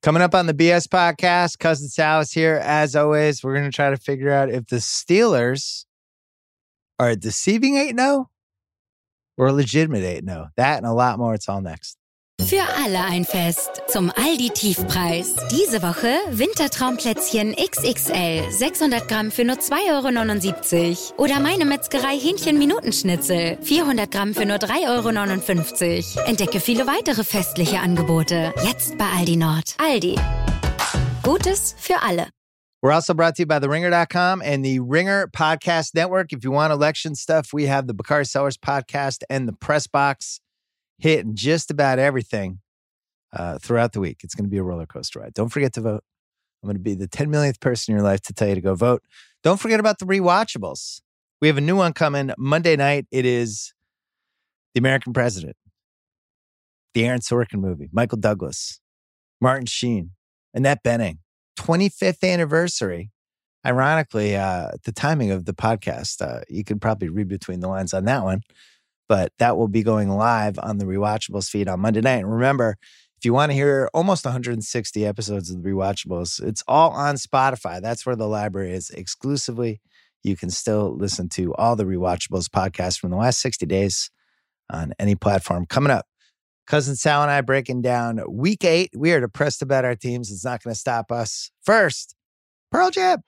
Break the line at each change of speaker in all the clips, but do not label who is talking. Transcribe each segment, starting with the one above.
Coming up on the BS podcast, Cousin Sal is here. As always, we're going to try to figure out if the Steelers are a deceiving 8-0 or a legitimate 8-0. That and a lot more. It's all next.
Für alle ein Fest zum Aldi-Tiefpreis. Diese Woche Wintertraumplätzchen XXL, 600 Gramm für nur 2,79 €. Oder meine Metzgerei Hähnchen-Minutenschnitzel, 400 Gramm für nur 3,59 €. Entdecke viele weitere festliche Angebote. Jetzt bei Aldi Nord. Aldi. Gutes für alle.
We're also brought to you by TheRinger.com and the Ringer Podcast Network. If you want election stuff, we have the Bakari Sellers Podcast and the Press Box hitting just about everything throughout the week. It's going to be a roller coaster ride. Don't forget to vote. I'm going to be the 10 millionth person in your life to tell you to go vote. Don't forget about the rewatchables. We have a new one coming Monday night. It is The American President, the Aaron Sorkin movie, Michael Douglas, Martin Sheen, Annette Bening. 25th anniversary. Ironically, the timing of the podcast, you could probably read between the lines on that one. But that will be going live on the Rewatchables feed on Monday night. And remember, if you want to hear almost 160 episodes of the Rewatchables, it's all on Spotify. That's where the library is exclusively. You can still listen to all the Rewatchables podcasts from the last 60 days on any platform. Coming up, Cousin Sal and I breaking down Week 8. We are depressed about our teams. It's not going to stop us. First, Pearl Jam.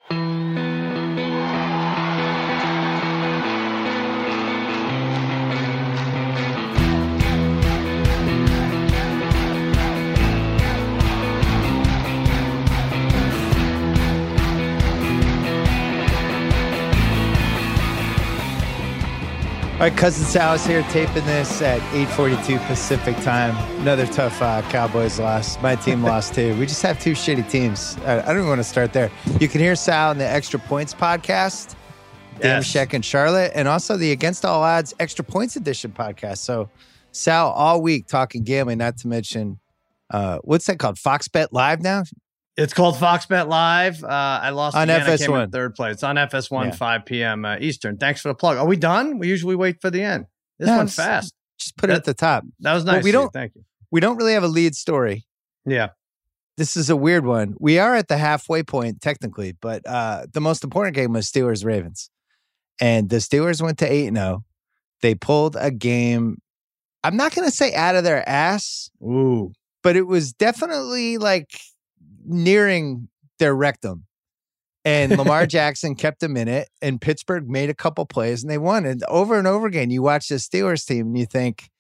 All right, Cousin Sal is here taping this at 8:42 Pacific time. Another tough Cowboys loss. My team lost too. We just have two shitty teams. I don't even want to start there. You can hear Sal in the Extra Points podcast, Dan Sheck and Charlotte, and also the Against All Odds Extra Points Edition podcast. So Sal all week talking gambling, not to mention, what's that called? Fox Bet Live now?
It's called Fox Bet Live. I lost
on
again.
FS1.
I came in third place. It's on FS1, 5 p.m. Eastern. Thanks for the plug. Are we done? We usually wait for the end. This went fast.
Just put it at the top.
That was nice. Thank you.
We don't really have a lead story.
Yeah.
This is a weird one. We are at the halfway point, technically, but the most important game was Steelers-Ravens. And the Steelers went to 8-0. They pulled a game, I'm not going to say out of their ass.
Ooh.
But it was definitely like nearing their rectum. And Lamar Jackson kept them in it, and Pittsburgh made a couple plays, and they won. And over again, you watch the Steelers team, and you think,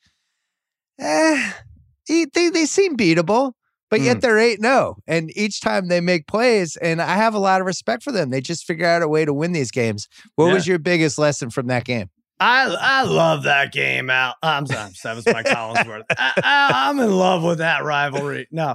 they seem beatable, but yet they're 8-0. And each time they make plays, and I have a lot of respect for them. They just figure out a way to win these games. What was your biggest lesson from that game?
I love that game, Al. I'm sorry, Seven's my Collinsworth. I'm in love with that rivalry. No,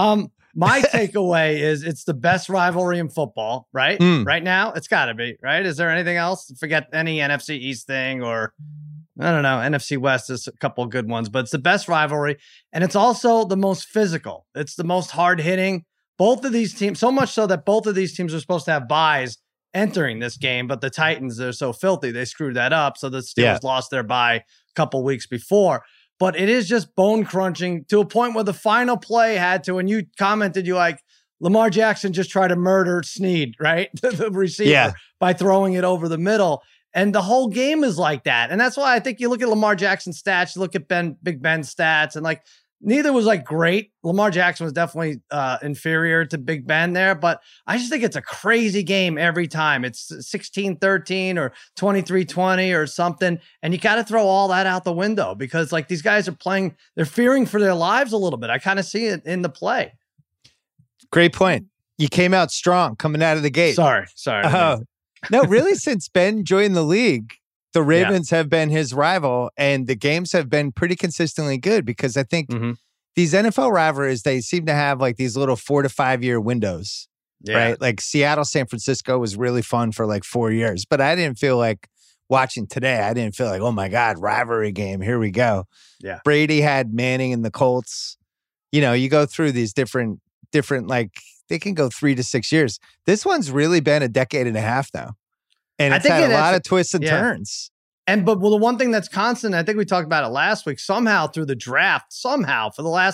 my takeaway is it's the best rivalry in football, right? Right now, it's got to be, right? Is there anything else? Forget any NFC East thing or, I don't know, NFC West is a couple of good ones, but it's the best rivalry. And it's also the most physical. It's the most hard-hitting. Both of these teams, so much so that both of these teams are supposed to have buys entering this game, but the Titans, they're so filthy, they screwed that up. So the Steelers lost their bye a couple weeks before. But it is just bone crunching to a point where the final play had to, and you commented, you like, Lamar Jackson just tried to murder Snead, right? The receiver by throwing it over the middle. And the whole game is like that. And that's why I think you look at Lamar Jackson's stats, you look at Big Ben's stats, and like, neither was like great. Lamar Jackson was definitely inferior to Big Ben there, but I just think it's a crazy game every time. It's 16-13 or 23-20 or something. And you got to throw all that out the window because like these guys are playing, they're fearing for their lives a little bit. I kind of see it in the play.
Great point. You came out strong coming out of the gate.
Sorry.
No, really, since Ben joined the league, the Ravens have been his rival, and the games have been pretty consistently good because I think these NFL rivalries, they seem to have like these little 4 to 5 year windows, right? Like Seattle, San Francisco was really fun for like 4 years, but I didn't feel like watching today. I didn't feel like, oh my God, rivalry game. Here we go.
Yeah.
Brady had Manning and the Colts. You know, you go through these different, like they can go 3 to 6 years. This one's really been a decade and a half now. And it's had a lot of twists and turns.
But the one thing that's constant, I think we talked about it last week, somehow through the draft, for the last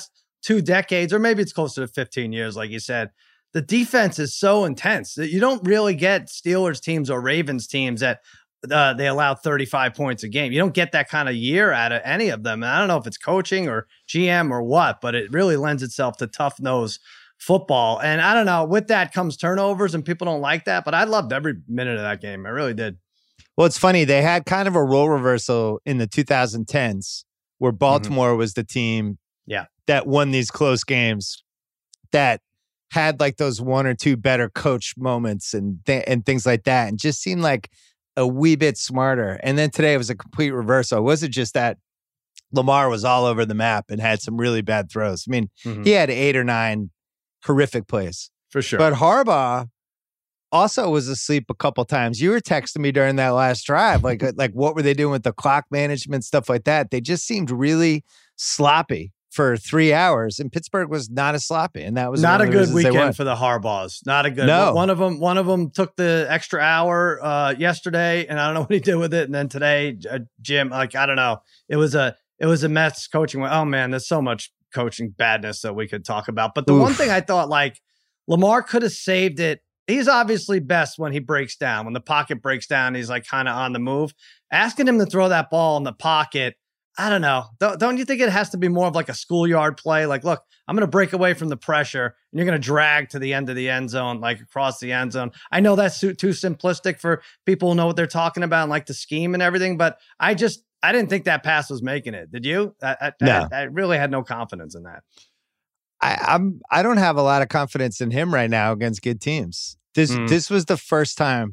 2 decades, or maybe it's closer to 15 years, like you said, the defense is so intense that you don't really get Steelers teams or Ravens teams that they allow 35 points a game. You don't get that kind of year out of any of them. And I don't know if it's coaching or GM or what, but it really lends itself to tough-nosed football. And I don't know, with that comes turnovers, and people don't like that, but I loved every minute of that game. I really did.
Well, it's funny. They had kind of a role reversal in the 2010s where Baltimore was the team that won these close games, that had like those one or two better coach moments and things like that, and just seemed like a wee bit smarter. And then today it was a complete reversal. It wasn't just that Lamar was all over the map and had some really bad throws. I mean, he had 8 or 9 horrific plays.
For sure.
But Harbaugh also was asleep a couple times. You were texting me during that last drive, like what were they doing with the clock management, stuff like that. They just seemed really sloppy for 3 hours, and Pittsburgh was not as sloppy, and that was
not a good weekend for the Harbaughs. Not a good.
No.
One of them took the extra hour yesterday, and I don't know what he did with it. And then today, Jim, like I don't know, it was a Mets coaching. Oh man, there's so much coaching badness that we could talk about. But the one thing I thought, like Lamar could have saved it. He's obviously best when he breaks down, when the pocket breaks down. He's like kind of on the move. Asking him to throw that ball in the pocket, I don't know. Don't you think it has to be more of like a schoolyard play? Like, look, I'm going to break away from the pressure, and you're going to drag to the end of the end zone, like across the end zone. I know that's too simplistic for people who know what they're talking about and like the scheme and everything, but I didn't think that pass was making it. Did you?
No.
I really had no confidence in that.
I don't have a lot of confidence in him right now against good teams. This was the first time.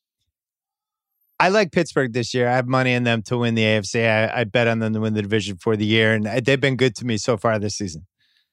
I like Pittsburgh this year. I have money in them to win the AFC. I bet on them to win the division for the year, and they've been good to me so far this season.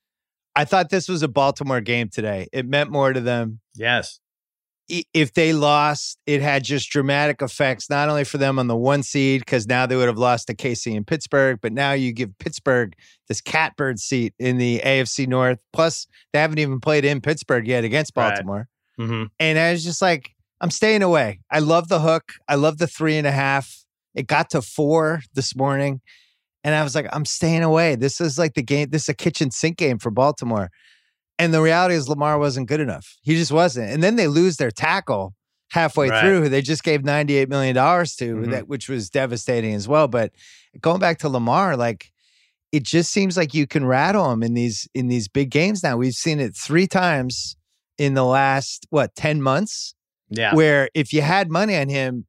I thought this was a Baltimore game today. It meant more to them.
Yes.
If they lost, it had just dramatic effects, not only for them on the 1 seed, because now they would have lost to KC and Pittsburgh, but now you give Pittsburgh this catbird seat in the AFC North. Plus, they haven't even played in Pittsburgh yet against Baltimore.
Right. Mm-hmm.
And I was just like, I'm staying away. I love the hook. I love the 3.5. It got to 4 this morning. And I was like, I'm staying away. This is like the game. This is a kitchen sink game for Baltimore. And the reality is Lamar wasn't good enough. He just wasn't. And then they lose their tackle halfway through, who they just gave $98 million to, which was devastating as well. But going back to Lamar, like, it just seems like you can rattle him in these big games now. We've seen it 3 times in the last, 10 months?
Yeah.
Where if you had money on him,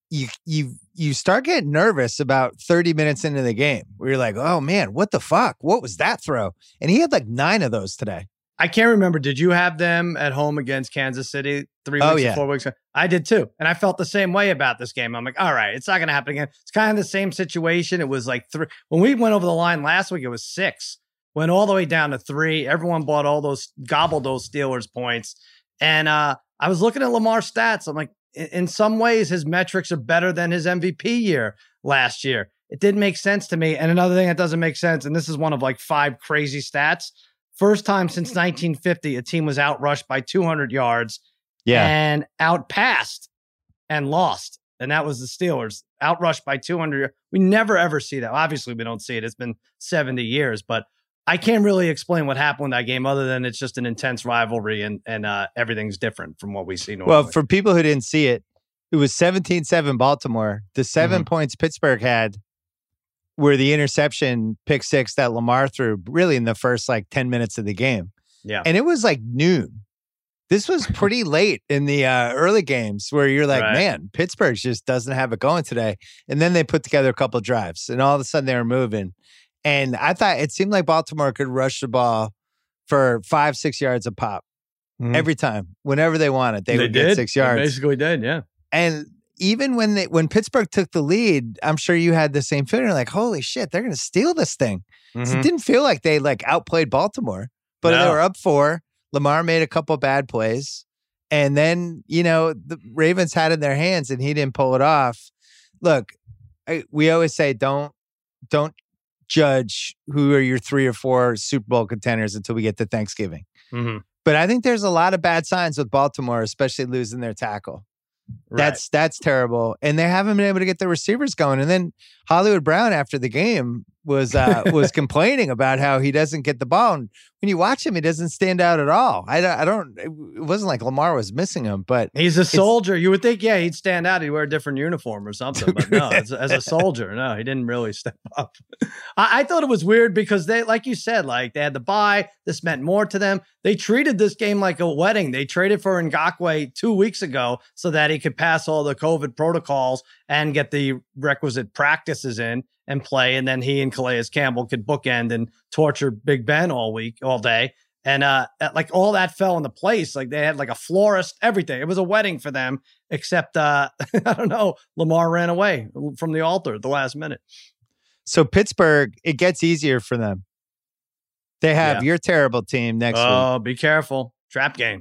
you start getting nervous about 30 minutes into the game where you're like, oh man, what the fuck? What was that throw? And he had like 9 of those today.
I can't remember. Did you have them at home against Kansas City 3 weeks or 4 weeks ago? I did too. And I felt the same way about this game. I'm like, all right, it's not going to happen again. It's kind of the same situation. It was like 3. When we went over the line last week, it was 6. Went all the way down to 3. Everyone gobbled those Steelers points. And I was looking at Lamar's stats. I'm like, in some ways, his metrics are better than his MVP year last year. It didn't make sense to me. And another thing that doesn't make sense, and this is one of like 5 crazy stats. First time since 1950, a team was outrushed by 200 yards and outpassed and lost. And that was the Steelers, outrushed by 200. We never, ever see that. Obviously, we don't see it. It's been 70 years, but I can't really explain what happened in that game other than it's just an intense rivalry and everything's different from what we see normally.
Well, for people who didn't see it, it was 17-7 Baltimore. The 7 points Pittsburgh had were the interception pick 6 that Lamar threw really in the first 10 minutes of the game.
Yeah.
And it was like noon. This was pretty late in the early games where you're like, man, Pittsburgh just doesn't have it going today. And then they put together a couple of drives and all of a sudden they were moving. And I thought it seemed like Baltimore could rush the ball for 5-6 yards a pop every time. Whenever they wanted, they would get 6 yards.
They basically did, yeah.
And even when Pittsburgh took the lead, I'm sure you had the same feeling, like, holy shit, they're going to steal this thing. So it didn't feel like they outplayed Baltimore, but they were up 4. Lamar made a couple bad plays. And then, the Ravens had it in their hands and he didn't pull it off. Look, we always say, don't judge who are your 3 or 4 Super Bowl contenders until we get to Thanksgiving. But I think there's a lot of bad signs with Baltimore, especially losing their tackle. That's terrible. And they haven't been able to get the receivers going. And then Hollywood Brown after the game was complaining about how he doesn't get the ball. And when you watch him, he doesn't stand out at all. It wasn't like Lamar was missing him, but
he's a soldier. You would think, yeah, he'd stand out. He'd wear a different uniform or something. But no, as a soldier, no, he didn't really step up. I thought it was weird because they, like you said, like they had the bye. This meant more to them. They treated this game like a wedding. They traded for Ngakoue 2 weeks ago so that he could pass all the COVID protocols and get the requisite practices in and play. And then he and Calais Campbell could bookend and torture Big Ben all day. And like all that fell into place. Like they had like a florist, everything. It was a wedding for them, except I don't know, Lamar ran away from the altar at the last minute.
So Pittsburgh, it gets easier for them. They have your terrible team next week.
Oh, be careful. Trap game.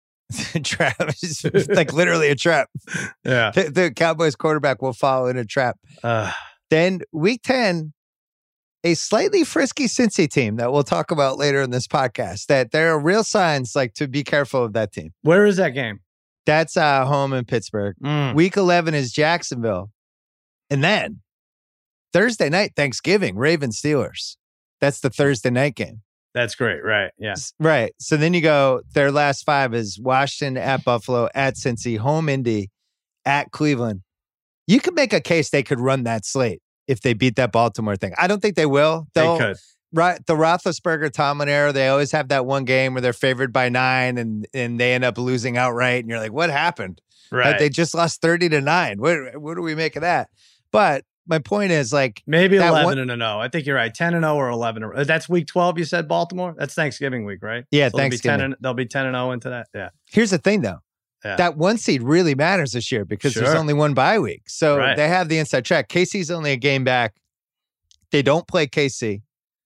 Trap. It's like literally a trap.
Yeah.
The Cowboys quarterback will fall in a trap. Then week 10, a slightly frisky Cincy team that we'll talk about later in this podcast, that there are real signs like to be careful of that team.
Where is that game?
That's home in Pittsburgh. Week 11 is Jacksonville. And then Thursday night, Thanksgiving, Ravens Steelers. That's the Thursday night game.
That's great. Right. Yeah.
Right. So then you go, their last 5 is Washington, at Buffalo, at Cincy, home Indy, at Cleveland. You could make a case they could run that slate if they beat that Baltimore thing. I don't think they will.
They could.
Right. The Roethlisberger Tomlin era, they always have that one game where they're favored by 9 and they end up losing outright. And you're like, what happened?
Right.
They just lost 30-9. What do we make of that? But my point is, like,
maybe 11-0. I think you're right. 10-0 or 11. That's week 12. You said Baltimore. That's Thanksgiving week, right?
Yeah,
so
Thanksgiving.
They'll be 10-0 into that. Yeah.
Here's the thing, though.
Yeah.
That 1 seed really matters this year because there's only one bye week, so they have the inside track. KC's only a game back. They don't play KC,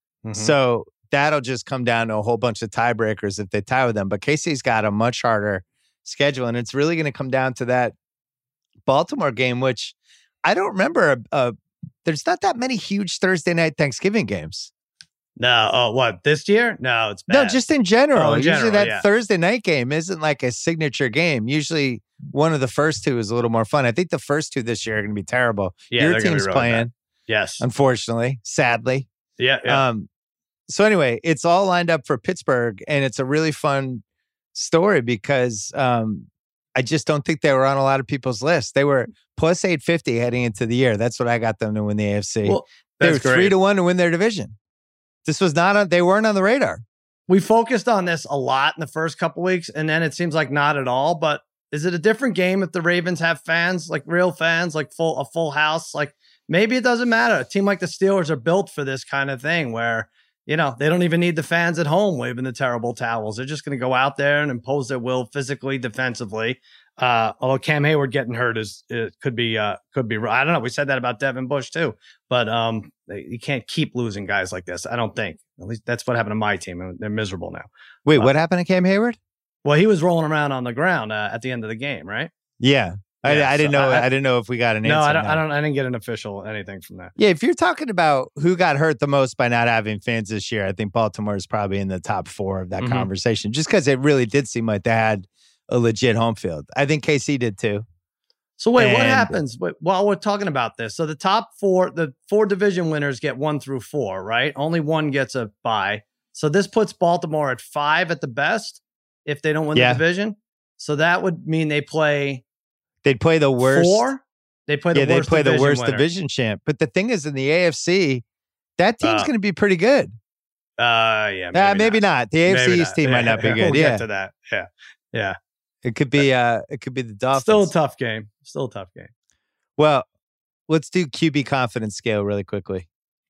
so that'll just come down to a whole bunch of tiebreakers if they tie with them. But KC's got a much harder schedule, and it's really going to come down to that Baltimore game, which I don't remember. There's not that many huge Thursday night Thanksgiving games.
No. Oh, what? This year? No, it's bad.
No, just in general. Usually that
yeah.
Thursday night game isn't like a signature game. Usually one of the first 2 is a little more fun. I think the first 2 this year are going to be terrible.
Yeah,
your team's playing.
Bad. Yes.
Unfortunately, sadly.
Yeah.
So anyway, it's all lined up for Pittsburgh, and it's a really fun story because I just don't think they were on a lot of people's list. They were plus 850 heading into the year. That's what I got them to win the AFC.
Well,
they were 3-1 to win their division. This was not they weren't on the radar.
We focused on this a lot in the first couple weeks, and then it seems like not at all. But is it a different game if the Ravens have fans, like real fans, like a full house? Like maybe it doesn't matter. A team like the Steelers are built for this kind of thing where, you know, they don't even need the fans at home waving the terrible towels. They're just going to go out there and impose their will physically, defensively. Although Cam Hayward getting hurt could be I don't know. We said that about Devin Bush too, but you can't keep losing guys like this. I don't think. At least that's what happened to my team, and they're miserable now.
Wait, what happened to Cam Hayward?
Well, he was rolling around on the ground at the end of the game, right?
Yeah. I didn't know. I didn't know if we got an answer.
No, I didn't get an official anything from that.
Yeah, if you're talking about who got hurt the most by not having fans this year, I think Baltimore is probably in the top 4 of that conversation, just because it really did seem like they had a legit home field. I think KC did too.
So wait, what happens while we're talking about this? So the top 4, the 4 division winners get 1 through 4, right? Only one gets a bye. So this puts Baltimore at 5 at the best if they don't win the division. So that would mean they'd play the worst. 4? They play the worst division
champ. But the thing is, in the AFC, that team's going to be pretty good. Maybe not. The AFC East team might not be good.
We'll get to that. Yeah.
It could be the Dolphins.
Still a tough game.
Well, let's do QB confidence scale really quickly.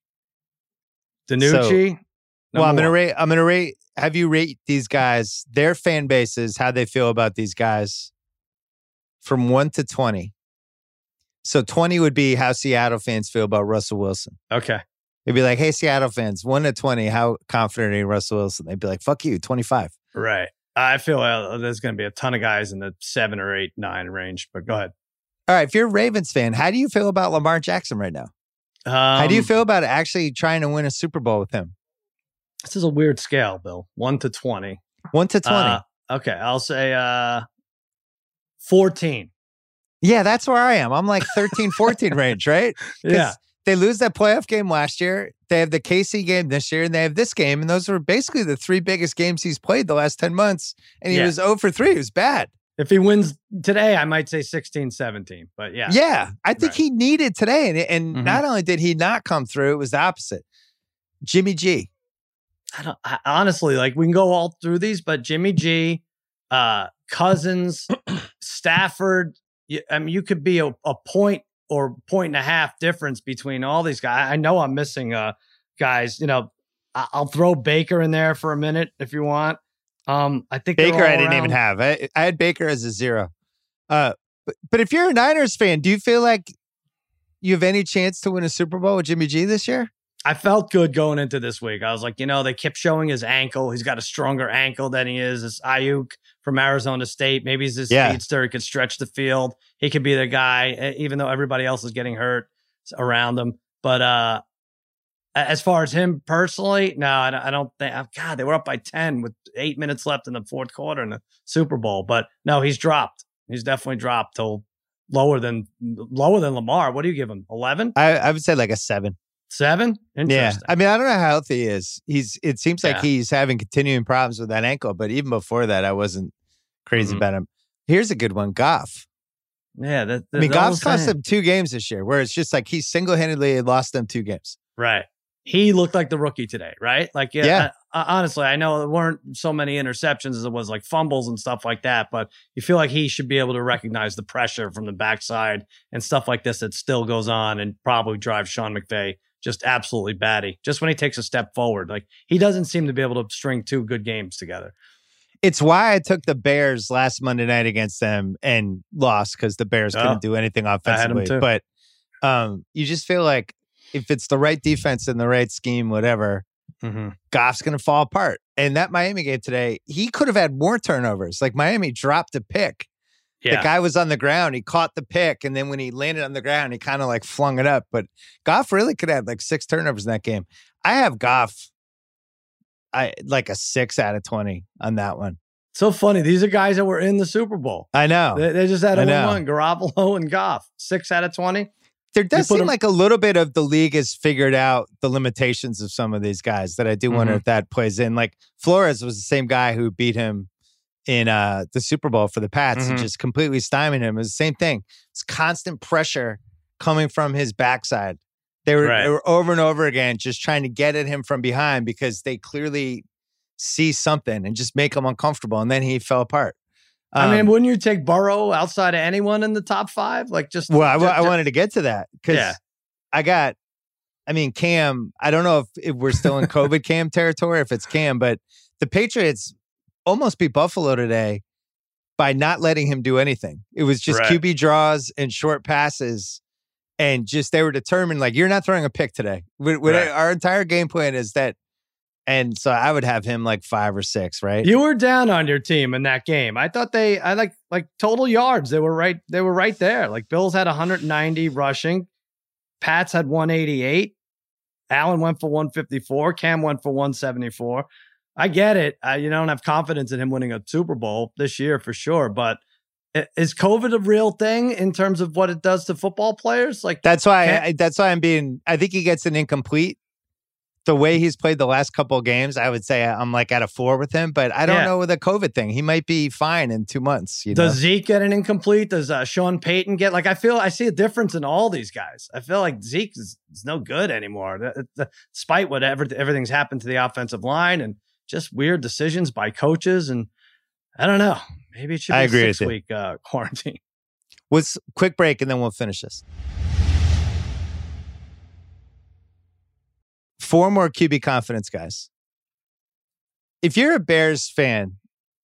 DiNucci.
I'm gonna rate. Have you rate these guys, their fan bases, how they feel about these guys, from 1 to 20. So 20 would be how Seattle fans feel about Russell Wilson.
Okay.
They'd be like, "Hey, Seattle fans, 1 to 20, how confident are you in Russell Wilson?" They'd be like, "Fuck you, 25."
Right. I feel there's going to be a ton of guys in the 7 or 8, 9 range, but go ahead.
All right. If you're a Ravens fan, how do you feel about Lamar Jackson right now? How do you feel about actually trying to win a Super Bowl with him?
This is a weird scale, Bill. 1 to 20.
1 to 20.
Okay. I'll say 14.
Yeah, that's where I am. I'm like 13, 14 range, right?
Yeah.
they lose that playoff game last year. They have the KC game this year, and they have this game. And those were basically the 3 biggest games he's played the last 10 months. And he was 0 for 3. It was bad.
If he wins today, I might say 16-17. But yeah.
Yeah. I think he needed today. And not only did he not come through, it was the opposite. Jimmy G.
I honestly, like, we can go all through these, but Jimmy G, Cousins, Stafford, you could be a point or point and a half difference between all these guys. I know I'm missing guys. I'll throw Baker in there for a minute if you want. I think
Baker I didn't even have. I had Baker as a 0. But if you're a Niners fan, do you feel like you have any chance to win a Super Bowl with Jimmy G this year?
I felt good going into this week. I was like, they kept showing his ankle. He's got a stronger ankle than he is. It's Ayuk from Arizona State. Maybe he's a speedster. He could stretch the field. He could be the guy, even though everybody else is getting hurt around him. But as far as him personally, no, I don't think. God, they were up by 10 with 8 minutes left in the fourth quarter in the Super Bowl. But no, he's dropped. He's definitely dropped to lower than Lamar. What do you give him? 11?
I would say like a 7.
7? Interesting.
Yeah. I mean, I don't know how healthy he is. It seems like he's having continuing problems with that ankle, but even before that, I wasn't crazy about him. Here's a good one. Goff.
Yeah.
Goff's cost them 2 games this year, where it's just like he single-handedly lost them 2 games.
Right. He looked like the rookie today, right? Like, honestly, I know there weren't so many interceptions as it was like fumbles and stuff like that, but you feel like he should be able to recognize the pressure from the backside and stuff like this that still goes on and probably drives Sean McVay just absolutely batty. Just when he takes a step forward, like he doesn't seem to be able to string 2 good games together.
It's why I took the Bears last Monday night against them and lost, because the Bears couldn't do anything offensively. But you just feel like if it's the right defense and the right scheme, whatever, Goff's going to fall apart. And that Miami game today, he could have had more turnovers. Like Miami dropped a pick. Yeah. The guy was on the ground. He caught the pick. And then when he landed on the ground, he kind of like flung it up. But Goff really could have like 6 turnovers in that game. I have Goff like a 6 out of 20 on that one.
So funny. These are guys that were in the Super Bowl.
I know.
They just had a one. Garoppolo and Goff. 6 out of 20.
There does seem like a little bit of the league has figured out the limitations of some of these guys that I do wonder if that plays in. Like Flores was the same guy who beat him in the Super Bowl for the Pats and just completely stymied him. It was the same thing. It's constant pressure coming from his backside. They were over and over again just trying to get at him from behind because they clearly see something and just make him uncomfortable. And then he fell apart.
I mean, wouldn't you take Burrow outside of anyone in the top 5? Like
I wanted to get to that because Cam, I don't know if we're still in COVID Cam territory, if it's Cam, but the Patriots almost beat Buffalo today by not letting him do anything. It was just QB draws and short passes. And just they were determined, like, you're not throwing a pick today. Our entire game plan is that. And so I would have him like 5 or 6, right?
You were down on your team in that game. I thought I like total yards. They were right there. Like Bills had 190 rushing. Pats had 188. Allen went for 154. Cam went for 174. I get it. You don't have confidence in him winning a Super Bowl this year for sure. But is COVID a real thing in terms of what it does to football players? Like
that's why I think he gets an incomplete. The way he's played the last couple of games, I would say I'm like at a 4 with him, but I don't know with the COVID thing. He might be fine in 2 months.
Does Zeke get an incomplete? Does Sean Payton get I see a difference in all these guys. I feel like Zeke is no good anymore, despite everything's happened to the offensive line and just weird decisions by coaches. And I don't know. Maybe it should be a 6-week quarantine.
Let's quick break and then we'll finish this. 4 more QB confidence guys. If you're a Bears fan,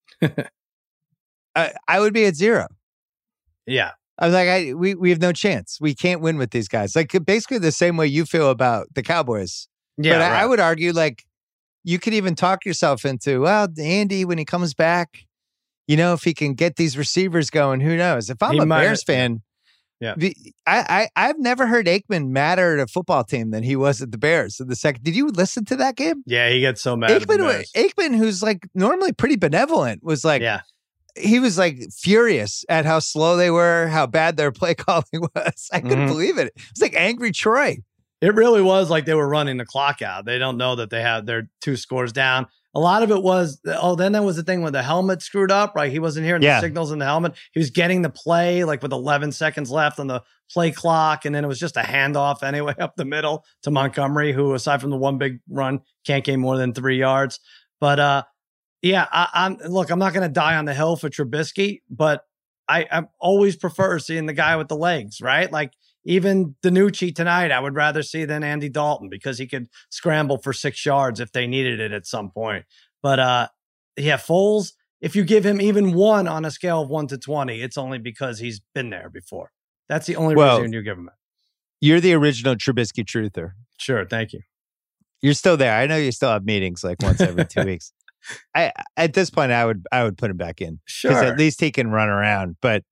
I would be at 0.
Yeah.
I was like, we have no chance. We can't win with these guys. Like basically the same way you feel about the Cowboys. Yeah. But I would argue like you could even talk yourself into, well, Andy, when he comes back, if he can get these receivers going, who knows? If I'm a Bears fan, I've never heard Aikman madder at a football team than he was at the Bears in the second. Did you listen to that game?
Yeah, he gets so mad.
Aikman, who's like normally pretty benevolent, was like, he was like furious at how slow they were, how bad their play calling was. I couldn't believe it. It was like angry Troy.
It really was like they were running the clock out. They don't know that they had their 2 scores down. A lot of it was, then there was the thing when the helmet screwed up, right? He wasn't hearing the signals in the helmet. He was getting the play like with 11 seconds left on the play clock. And then it was just a handoff anyway up the middle to Montgomery, who aside from the one big run, can't gain more than 3 yards. But I'm not going to die on the hill for Trubisky, but I always prefer seeing the guy with the legs, right? Like even DiNucci tonight, I would rather see than Andy Dalton because he could scramble for 6 yards if they needed it at some point. But Foles, if you give him even 1 on a scale of 1 to 20, it's only because he's been there before. That's the only reason you give him it.
You're the original Trubisky truther.
Sure. Thank you.
You're still there. I know you still have meetings like once every 2 weeks. At this point, I would put him back in.
Sure.
Because at least he can run around. But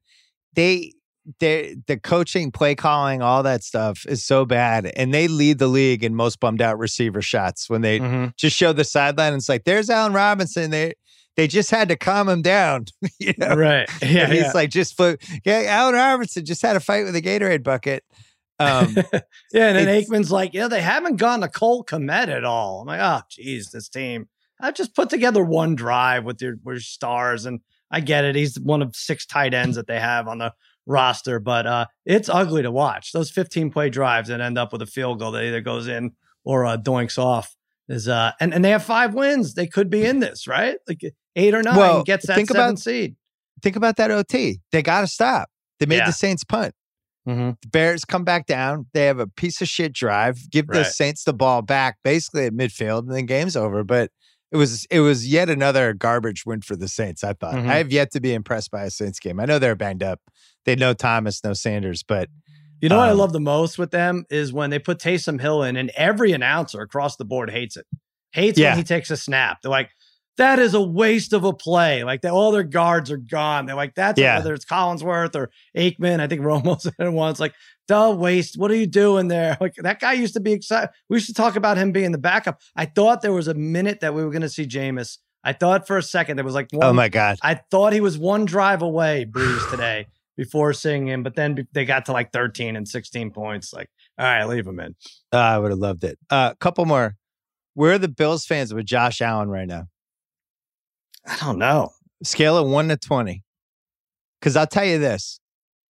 the coaching, play calling, all that stuff is so bad. And they lead the league in most bummed out receiver shots when they just show the sideline. And it's like, there's Allen Robinson. They just had to calm him down. You know?
Right. Yeah.
And he's like, Allen Robinson just had a fight with a Gatorade bucket.
And then Aikman's like, they haven't gone to Cole Kmet at all. I'm like, oh, geez, this team. I've just put together one drive with your stars. And I get it. He's one of 6 tight ends that they have on the roster, but it's ugly to watch. Those 15-play drives that end up with a field goal that either goes in or doinks off is and they have 5 wins. They could be in this, right? Like 8 or 9 gets that 7th seed.
Think about that OT. They got to stop. They made the Saints punt. The Bears come back down. They have a piece of shit drive. Give the Saints the ball back basically at midfield, and then game's over. But it was yet another garbage win for the Saints, I thought. I have yet to be impressed by a Saints game. I know they're banged up. They had no Thomas, no Sanders, but
you know what I love the most with them is when they put Taysom Hill in, and every announcer across the board hates it. When he takes a snap. They're like, that is a waste of a play. Like all their guards are gone. They're like, whether it's Collinsworth or Aikman. I think Romo said it once. Like, the waste. What are you doing there? Like that guy used to be excited. We used to talk about him being the backup. I thought there was a minute that we were going to see Jameis. I thought for a second there was like one.
Oh my God.
I thought he was one drive away, Breeze, today before seeing him. But then they got to like 13 and 16 points. Like, all right, leave him in.
I would have loved it. A couple more. Where are the Bills fans with Josh Allen right now?
I don't know.
Scale of 1 to 20. Because I'll tell you this.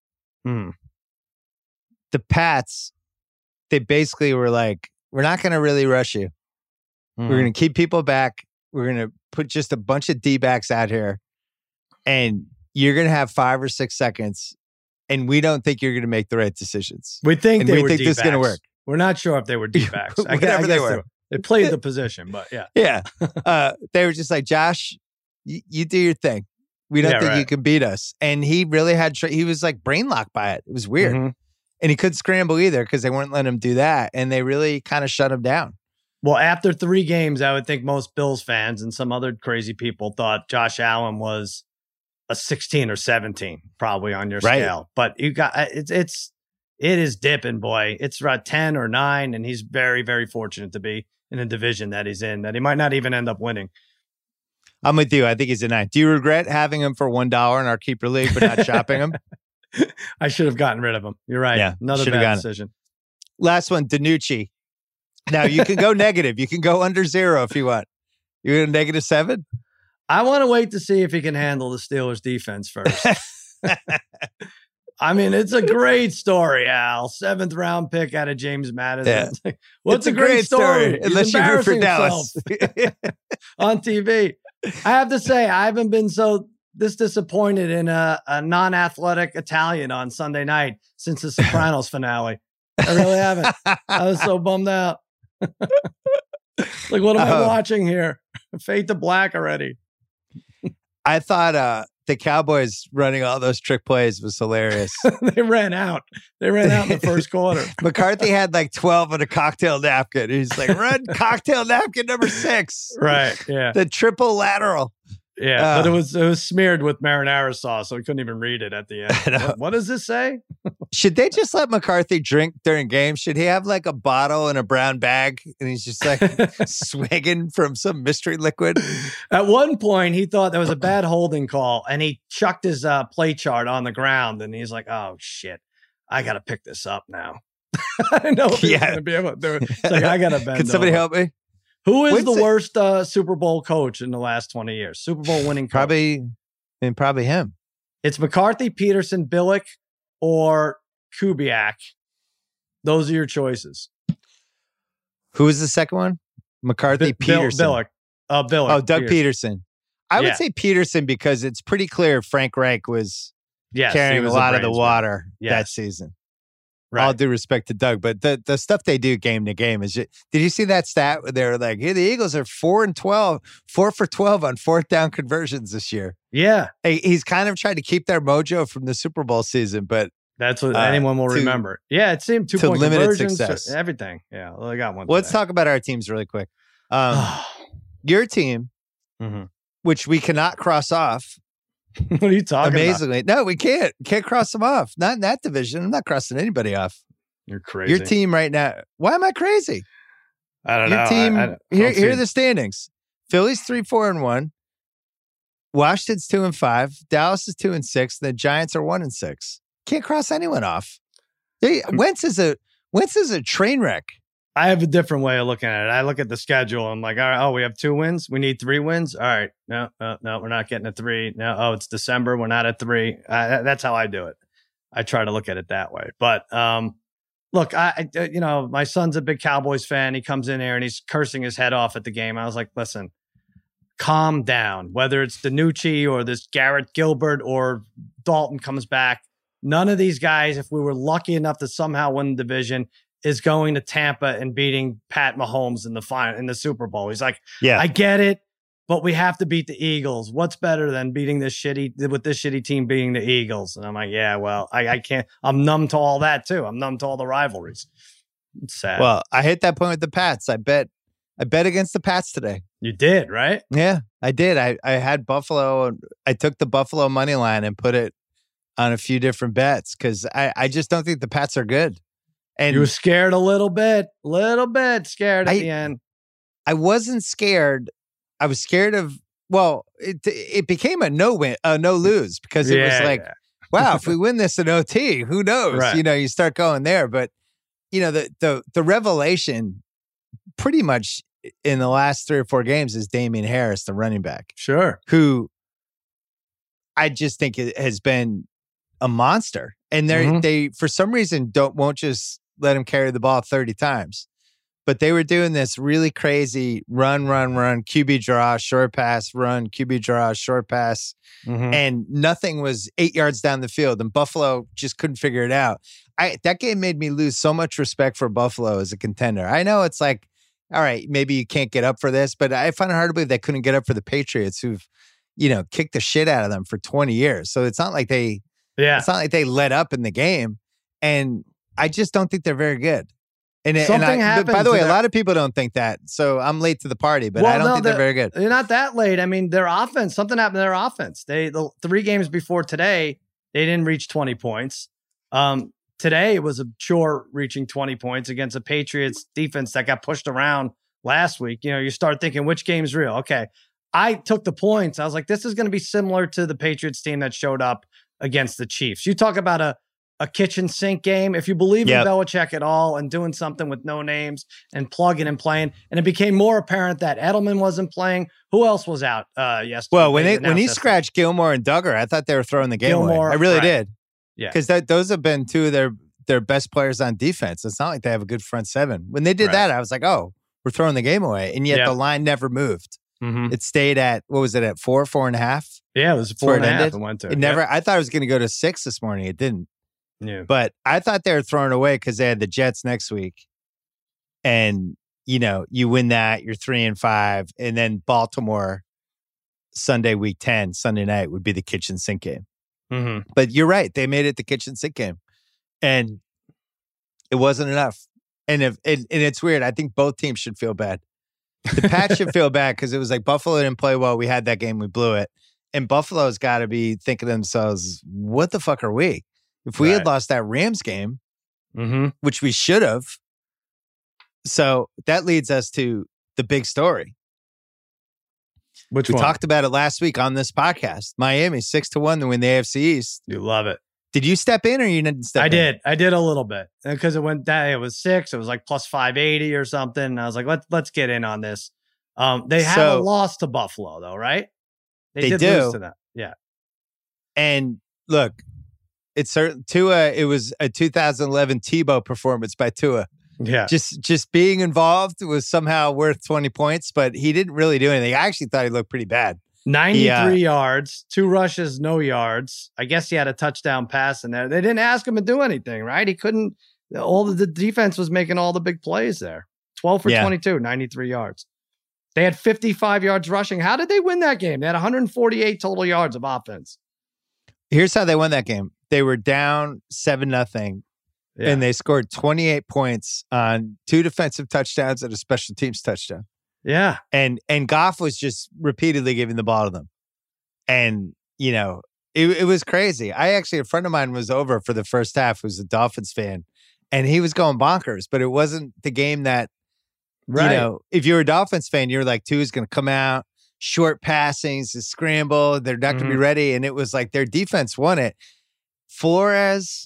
The Pats, they basically were like, we're not going to really rush you. We're going to keep people back. We're going to put just a bunch of D-backs out here. And you're going to have 5 or 6 seconds. And we don't think you're going to make the right decisions.
We think
this is going to work.
We're not sure if they were D-backs.
Whatever they were.
They played the position, but yeah.
Yeah. They were just like, Josh, you do your thing. We don't think you can beat us. And he really he was like brain locked by it. It was weird. And he couldn't scramble either because they weren't letting him do that. And they really kind of shut him down.
Well, after 3 games, I would think most Bills fans and some other crazy people thought Josh Allen was a 16 or 17, probably on your scale. But you got it is dipping, boy. It's about 10 or 9, and he's very, very fortunate to be in a division that he's in that he might not even end up winning.
I'm with you. I think he's a 9. Do you regret having him for $1 in our keeper league, but not shopping him?
I should have gotten rid of him. You're right.
Yeah,
another bad decision.
Last one, DiNucci. Now you can go negative. You can go under 0 if you want. You're going to -7?
I want to wait to see if he can handle the Steelers defense first. I mean, it's a great story, Al. 7th round pick out of James Madison.
Yeah.
What's a great story?
Unless you root for Dallas
on TV. I have to say, I haven't been this disappointed in a non-athletic Italian on Sunday night since the Sopranos finale. I really haven't. I was so bummed out. Like, what am I watching here? Fade to black already.
I thought the Cowboys running all those trick plays was hilarious.
They ran out. They ran out in the first quarter.
McCarthy had like 12 on a cocktail napkin. He's like, run cocktail napkin number 6.
Right. Yeah.
The triple lateral.
Yeah. But it was smeared with marinara sauce, so we couldn't even read it at the end. What does this say?
Should they just let McCarthy drink during games? Should he have like a bottle in a brown bag and he's just like swigging from some mystery liquid?
At one point, he thought there was a bad holding call and he chucked his play chart on the ground and he's like, oh, shit, I got to pick this up now. I didn't know if he was going to be able to do it. It's like, I got to bend
Can somebody
over.
help me?
Who is the worst Super Bowl coach in the last 20 years? Super Bowl winning coach?
Probably him.
It's McCarthy, Peterson, Billick, or Kubiak. Those are your choices.
Who was the second one? McCarthy, Peterson.
Billick. Billick.
Oh, Doug Peterson. I would say Peterson because it's pretty clear Frank Reich was carrying a lot of the water that season. Right. All due respect to Doug, but the stuff they do game to game is just, did you see that stat where they were like, hey, the Eagles are 4 for 12 on fourth down conversions this year.
Yeah.
He's kind of tried to keep their mojo from the Super Bowl season, but
that's what anyone will remember. Yeah, it seemed 2-point
limited
conversions,
success.
Everything. Yeah, well, I got one.
Let's talk about our teams really quick. Your team, which we cannot cross off.
What are you talking
Amazingly. No, we can't. Can't cross them off. Not in that division. I'm not crossing anybody off.
You're crazy.
Your team right now. Why am I crazy?
I don't know.
Your team, here are the standings. Philly's 3-4-1. Washington's 2-5. Dallas is 2-6. The Giants are 1-6. Can't cross anyone off. Wentz is a train wreck.
I have a different way of looking at it. I look at the schedule. I'm like, all right, we have 2 wins. We need 3 wins. All right. No, we're not getting a 3. No, it's December. We're not at 3. That's how I do it. I try to look at it that way. But look, my son's a big Cowboys fan. He comes in there and he's cursing his head off at the game. I was like, listen, calm down. Whether it's DiNucci or this Garrett Gilbert or Dalton comes back, none of these guys, if we were lucky enough to somehow win the division, is going to Tampa and beating Pat Mahomes in the Super Bowl. He's like, I get it, but we have to beat the Eagles. What's better than beating this shitty team beating the Eagles? And I'm like, yeah, well, I can't. I'm numb to all that too. I'm numb to all the rivalries. It's sad.
Well, I hit that point with the Pats. I bet against the Pats today.
You did, right?
Yeah, I did. I had Buffalo. I took the Buffalo money line and put it on a few different bets because I just don't think the Pats are good. And
you were scared a little bit scared at the end.
I wasn't scared. I was scared of, it became a no lose because it was like, wow, if we win this in OT, who knows?
Right.
You start going there. But, the revelation pretty much in the last 3 or 4 games is Damian Harris, the running back.
Sure.
Who I just think has been a monster. And they for some reason won't just let him carry the ball 30 times. But they were doing this really crazy run, QB draw, short pass, run, QB draw, short pass. And nothing was 8 yards down the field. And Buffalo just couldn't figure it out. That game made me lose so much respect for Buffalo as a contender. I know it's like, all right, maybe you can't get up for this, but I find it hard to believe they couldn't get up for the Patriots who've, kicked the shit out of them for 20 years. So it's not like they let up in the game. And I just don't think they're very good. Happened. By the way, a lot of people don't think that. So I'm late to the party, but I don't think they're very good.
They're not that late. I mean, their offense, something happened to their offense. The 3 games before today, they didn't reach 20 points. Today it was a chore reaching 20 points against a Patriots defense that got pushed around last week. You start thinking, which game's real? Okay. I took the points. I was like, this is going to be similar to the Patriots team that showed up against the Chiefs. You talk about a kitchen sink game. If you believe in Belichick at all and doing something with no names and plugging and playing, and it became more apparent that Edelman wasn't playing. Who else was out yesterday?
Well, when he scratched Gilmore and Duggar, I thought they were throwing the game away. I really did.
Yeah,
because those have been 2 of their best players on defense. It's not like they have a good front 7. When they did that, I was like, oh, we're throwing the game away, and yet the line never moved. It stayed at, what was it, at 4.5?
Yeah, it was 4.5. It went to.
It never. I thought it was going to go to 6 this morning. It didn't.
Yeah.
But I thought they were throwing away because they had the Jets next week. And, you win that, you're 3-5. And then Baltimore, Sunday, week 10, Sunday night would be the kitchen sink game. But you're right. They made it the kitchen sink game. And it wasn't enough. And it's weird. I think both teams should feel bad. The Pats should feel bad because it was like Buffalo didn't play well. We had that game. We blew it. And Buffalo's got to be thinking to themselves, what the fuck are we? If we had lost that Rams game, which we should have. So that leads us to the big story.
Which
we
one?
talked about it last week on this podcast. Miami 6-1 to win the AFC East.
You love it.
Did you step in or you didn't step in?
I did a little bit because it was 6. It was like plus 580 or something. And I was like, let's get in on this. They haven't lost to Buffalo though, right? They did lose to them. Yeah.
And look, it's certain Tua. It was a 2011 Tebow performance by Tua.
Yeah.
Just being involved was somehow worth 20 points, but he didn't really do anything. I actually thought he looked pretty bad.
93 yards, 2 rushes, no yards. I guess he had a touchdown pass in there. They didn't ask him to do anything, right? He couldn't. The defense was making all the big plays there. 12 for 22, 93 yards. They had 55 yards rushing. How did they win that game? They had 148 total yards of offense.
Here's how they won that game. They were down 7-0, and they scored 28 points on 2 defensive touchdowns and a special teams touchdown.
Yeah.
And Goff was just repeatedly giving the ball to them. And, you know, it was crazy. A friend of mine was over for the first half, who's a Dolphins fan, and he was going bonkers, but it wasn't the game that, you know, if you're a Dolphins fan, you're like, Tua's going to come out, short passings, a scramble, they're not going to be ready. And it was like their defense won it. Flores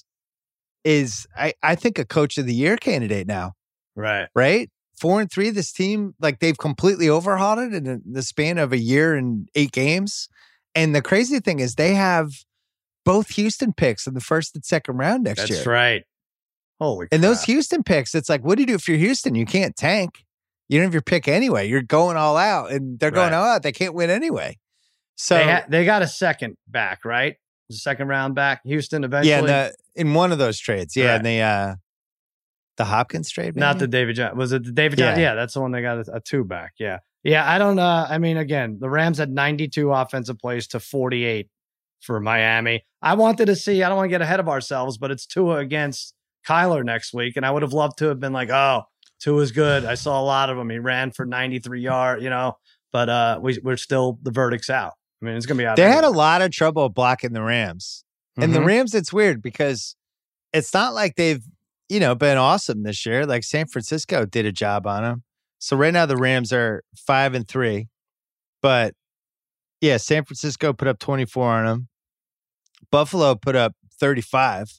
is, I think, a coach of the year candidate now.
Right.
4-3, this team, like they've completely overhauled it in the span of a year and 8 games. And the crazy thing is they have both Houston picks in the first and second round next year.
That's right. Holy
And
crap.
those Houston picks, it's like, what do you do if you're Houston? You can't tank. You don't have your pick anyway. You're going all out, and they're going all out. They can't win anyway. So
they got a second back, right? The second round back, Houston eventually.
Yeah, in one of those trades. Yeah, and the Hopkins trade, maybe?
Not the David Johnson. Was it the David Johnson? Yeah, that's the one they got a 2 back. Yeah. Yeah, I don't know. I mean, again, the Rams had 92 offensive plays to 48 for Miami. I don't want to get ahead of ourselves, but it's Tua against Kyler next week. And I would have loved to have been like, oh, Tua's good. I saw a lot of them. He ran for 93 yards, but we're still, the verdict's out. I mean, it's going to be out.
They had a lot of trouble blocking the Rams. And the Rams, it's weird because it's not like they've, been awesome this year. Like San Francisco did a job on them. So right now the Rams are 5-3, but yeah, San Francisco put up 24 on them. Buffalo put up 35.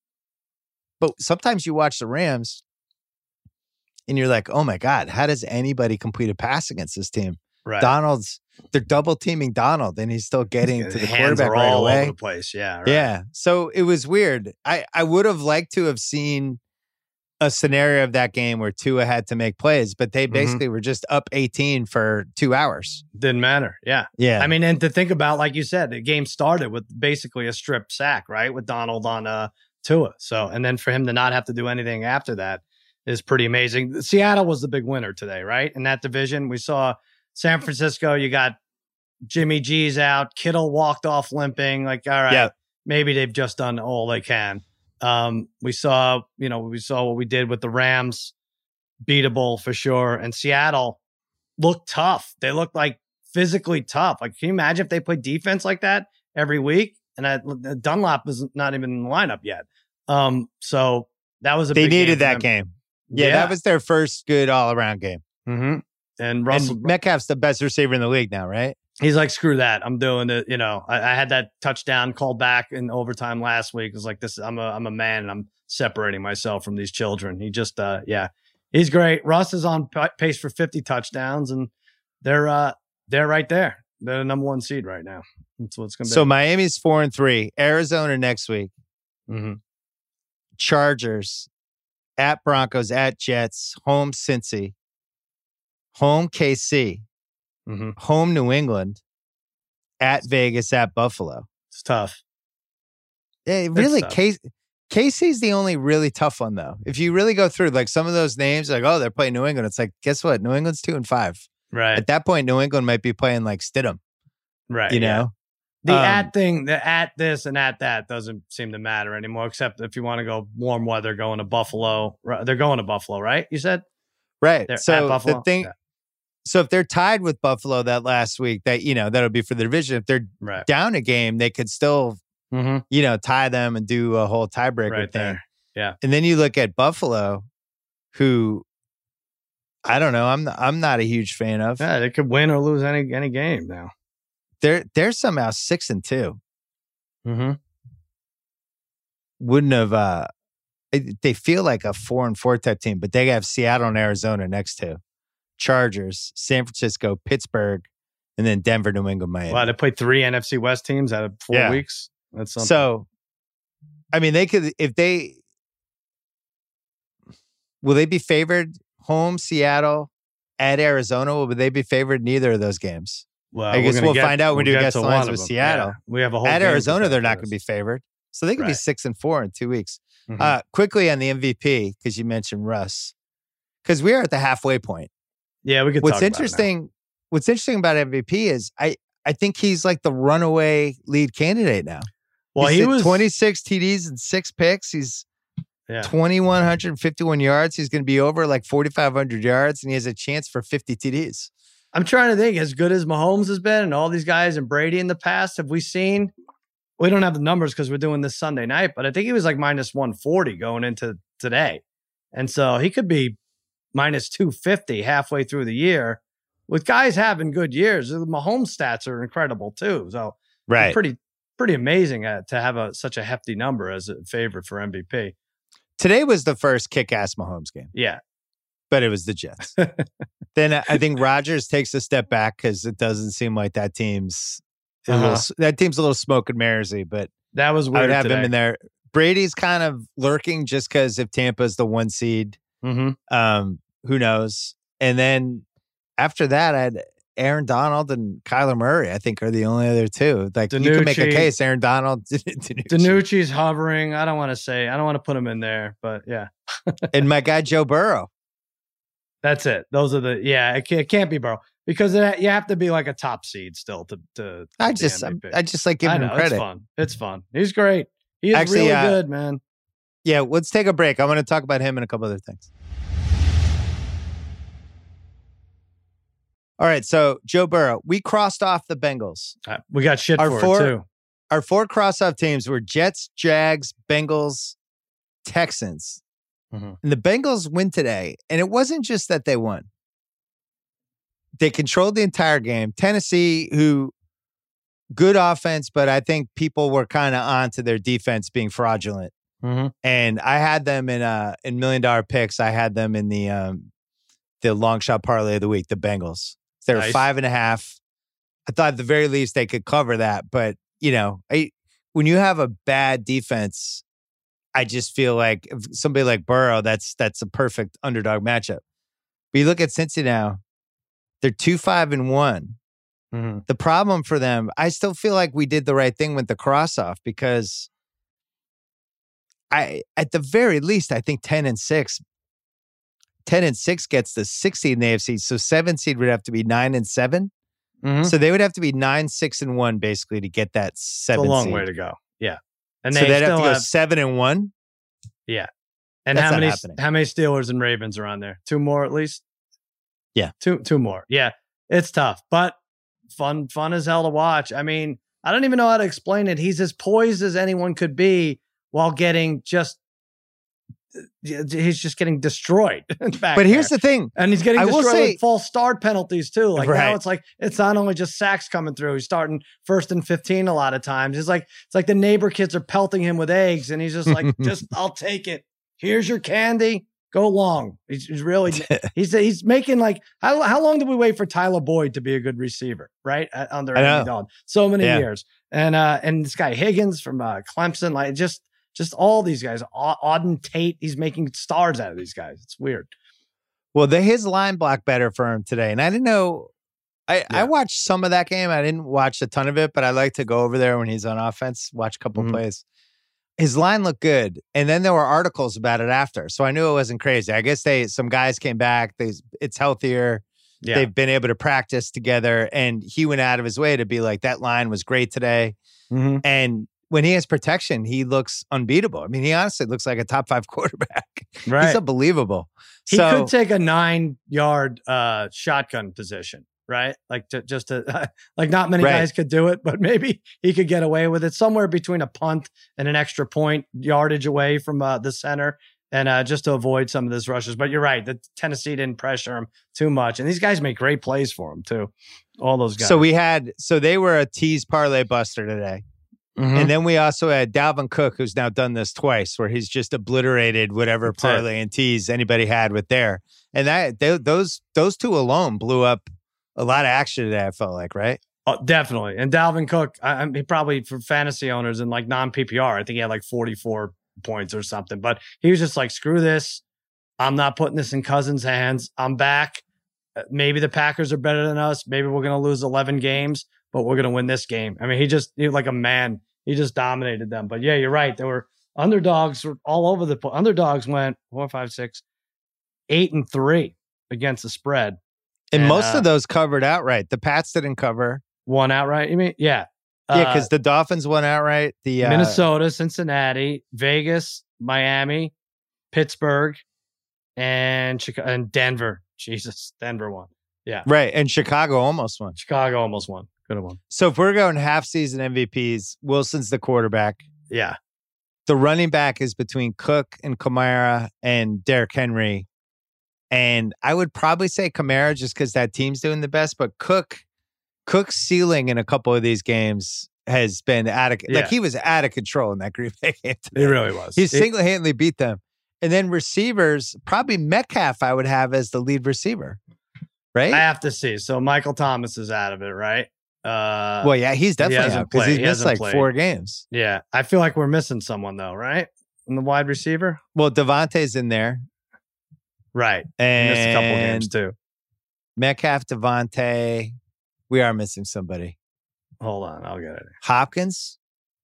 But sometimes you watch the Rams and you're like, oh my God, how does anybody complete a pass against this team?
Right.
They're double teaming Donald and he's still getting to the
hands
quarterback
are
right
all
away.
over the place. Yeah. Right.
Yeah. So it was weird. I would have liked to have seen a scenario of that game where Tua had to make plays, but they basically were just up 18 for 2 hours.
Didn't matter. Yeah.
Yeah.
I mean, and to think about, like you said, the game started with basically a strip sack, right? With Donald on Tua. So, and then for him to not have to do anything after that is pretty amazing. Seattle was the big winner today, right? In that division, we saw San Francisco, you got Jimmy G's out. Kittle walked off limping. Like, all right, maybe they've just done all they can. We saw what we did with the Rams, beatable for sure. And Seattle looked tough. They looked like physically tough. Like, can you imagine if they played defense like that every week? And Dunlap was not even in the lineup yet. So that was
they needed that game. Yeah, that was their first good all-around game.
Mm-hmm. And Russell
Metcalf's the best receiver in the league now, right?
He's like, screw that. I'm doing it. I had that touchdown called back in overtime last week. It's like this. I'm a man and I'm separating myself from these children. He just, he's great. Russ is on pace for 50 touchdowns and they're right there. They're the number 1 seed right now. That's what it's going to be.
So Miami's 4-3, Arizona next week, Chargers at Broncos, at Jets, home Cincy, home KC. Home New England, at Vegas, at Buffalo.
It's tough.
Yeah, really, KC's the only really tough one, though. If you really go through, like some of those names, like, oh, they're playing New England. It's like, guess what? New England's 2-5.
Right.
At that point, New England might be playing like Stidham.
Right.
You know?
The at thing, the at this and at that doesn't seem to matter anymore, except if you want to go warm weather, going to Buffalo. They're going to Buffalo, right? You said?
Right.
They're
so
at Buffalo?
The thing... So if they're tied with Buffalo that last week, that'll be for the division. If they're down a game, they could still, tie them and do a whole tiebreaker thing.
There. Yeah.
And then you look at Buffalo, who I don't know, I'm not a huge fan of.
Yeah, they could win or lose any game now.
They're somehow 6-2. wouldn't have. They feel like a 4-4 type team, but they have Seattle and Arizona next to Chargers, San Francisco, Pittsburgh, and then Denver, New England, Miami.
Wow, they played 3 NFC West teams out of 4 weeks. That's something.
So, I mean, they could will they be favored home Seattle at Arizona? Or would they be favored neither of those games?
Well,
I guess we'll find out when we do guest lines with Seattle.
Yeah, we have a whole
at Arizona. They're not going to be favored, so they could be 6-4 in 2 weeks. Mm-hmm. Quickly on the MVP, because you mentioned Russ, because we are at the halfway point.
Yeah, we could.
What's interesting about MVP is I think he's like the runaway lead candidate now.
Well, he was
26 TDs and 6 picks. He's 2,151 yards. He's going to be over like 4,500 yards, and he has a chance for 50 TDs.
I'm trying to think, as good as Mahomes has been and all these guys and Brady in the past, have we seen? We don't have the numbers because we're doing this Sunday night, but I think he was like minus 140 going into today. And so he could be minus 250 halfway through the year. With guys having good years, the Mahomes stats are incredible too. So pretty amazing to have such a hefty number as a favorite for MVP.
Today was the first kick-ass Mahomes game.
Yeah.
But it was the Jets. Then I think Rodgers takes a step back because it doesn't seem like that team's that team's a little smoke and mirrorsy, but
that was weird.
I would have
today.
him in there. Brady's kind of lurking just because if Tampa's the 1 seed, who knows? And then after that, I had Aaron Donald and Kyler Murray, I think, are the only other two. Like you can make a case, Aaron Donald,
DiNucci's hovering. I don't want to put him in there, but yeah.
And my guy Joe Burrow.
That's it. Those are it can't be Burrow because you have to be like a top seed still to
I just like giving him credit.
It's fun. He's great. He is really good, man.
Yeah, let's take a break. I want to talk about him and a couple other things. All right, so Joe Burrow, we crossed off the Bengals.
We got shit for it too.
Our 4 cross-off teams were Jets, Jags, Bengals, Texans. Mm-hmm. And the Bengals win today, and it wasn't just that they won. They controlled the entire game. Tennessee, who good offense, but I think people were kind of on to their defense being fraudulent. Mm-hmm. And I had them in $1 million picks. I had them in the long shot parlay of the week, the Bengals. They were 5.5. I thought at the very least they could cover that. But, when you have a bad defense, I just feel like if somebody like Burrow, that's a perfect underdog matchup. But you look at Cincy now, they're 2-5-1. Mm-hmm. The problem for them, I still feel like we did the right thing with the cross-off because at the very least, I think 10-6. 10-6 gets the 6 seed in the AFC. So 7 seed would have to be 9-7. Mm-hmm. So they would have to be 9-6-1 basically to get that 7 seed.
It's a long way to go. Yeah. And
so they'd have to go 7-1.
Yeah. And how many Steelers and Ravens are on there? 2 more at least?
Yeah.
Two more. Yeah. It's tough, but fun as hell to watch. I mean, I don't even know how to explain it. He's as poised as anyone could be while he's just getting destroyed.
But here's the thing.
And he's getting destroyed with false start penalties too. Like now it's not only just sacks coming through. He's starting 1st and 15 a lot of times. It's like the neighbor kids are pelting him with eggs and he's just like, I'll take it. Here's your candy. Go long. He's really, he's making like, how long did we wait for Tyler Boyd to be a good receiver? Right. Under Andy Dalton. So many years. And this guy Higgins from Clemson, like just all these guys, Auden Tate, he's making stars out of these guys. It's weird.
Well, his line blocked better for him today. And I didn't know, I watched some of that game. I didn't watch a ton of it, but I like to go over there when he's on offense, watch a couple plays. His line looked good. And then there were articles about it after. So I knew it wasn't crazy. I guess some guys came back. It's healthier. Yeah. They've been able to practice together. And he went out of his way to be like, that line was great today. Mm-hmm. And when he has protection, he looks unbeatable. I mean, he honestly looks like a top 5 quarterback. Right. He's unbelievable.
He could take a 9-yard shotgun position, right? Like like not many guys could do it, but maybe he could get away with it somewhere between a punt and an extra point yardage away from the center. And just to avoid some of those rushes. But you're right. The Tennessee didn't pressure him too much. And these guys make great plays for him too. All those guys.
So they were a tease parlay buster today. And then we also had Dalvin Cook, who's now done this twice, where he's just obliterated whatever parlay and tease anybody had with there. And those two alone blew up a lot of action today, I felt like, right?
Oh, definitely. And Dalvin Cook, he probably for fantasy owners and like non-PPR, I think he had like 44 points or something. But he was just like, screw this. I'm not putting this in Cousins' hands. I'm back. Maybe the Packers are better than us. Maybe we're going to lose 11 games, but we're going to win this game. I mean, he was like a man. He just dominated them. But yeah, you're right. There were underdogs all over the place. Underdogs went 4, 5, 6, 8-3 against the spread.
And most of those covered outright. The Pats didn't cover.
Won outright, you mean? Yeah.
Yeah, because the Dolphins won outright. The
Minnesota, Cincinnati, Vegas, Miami, Pittsburgh, and Denver. Jesus, Denver won. Yeah.
Right. And Chicago almost won.
Chicago almost won. Could have won.
So if we're going half season MVPs, Wilson's the quarterback.
Yeah.
The running back is between Cook and Kamara and Derrick Henry. And I would probably say Kamara just because that team's doing the best. But Cook's ceiling in a couple of these games has been like he was out of control in that Green Bay game today.
He really was.
He single-handedly beat them. And then receivers, probably Metcalf I would have as the lead receiver, right?
I have to see. So Michael Thomas is out of it, right?
Well, yeah, he's definitely out because he's missed like 4 games.
Yeah. I feel like we're missing someone though, right? In the wide receiver?
Well, Devontae's in there.
Right.
And
he missed a couple games too.
Metcalf, Devontae. We are missing somebody.
Hold on. I'll get it.
Hopkins,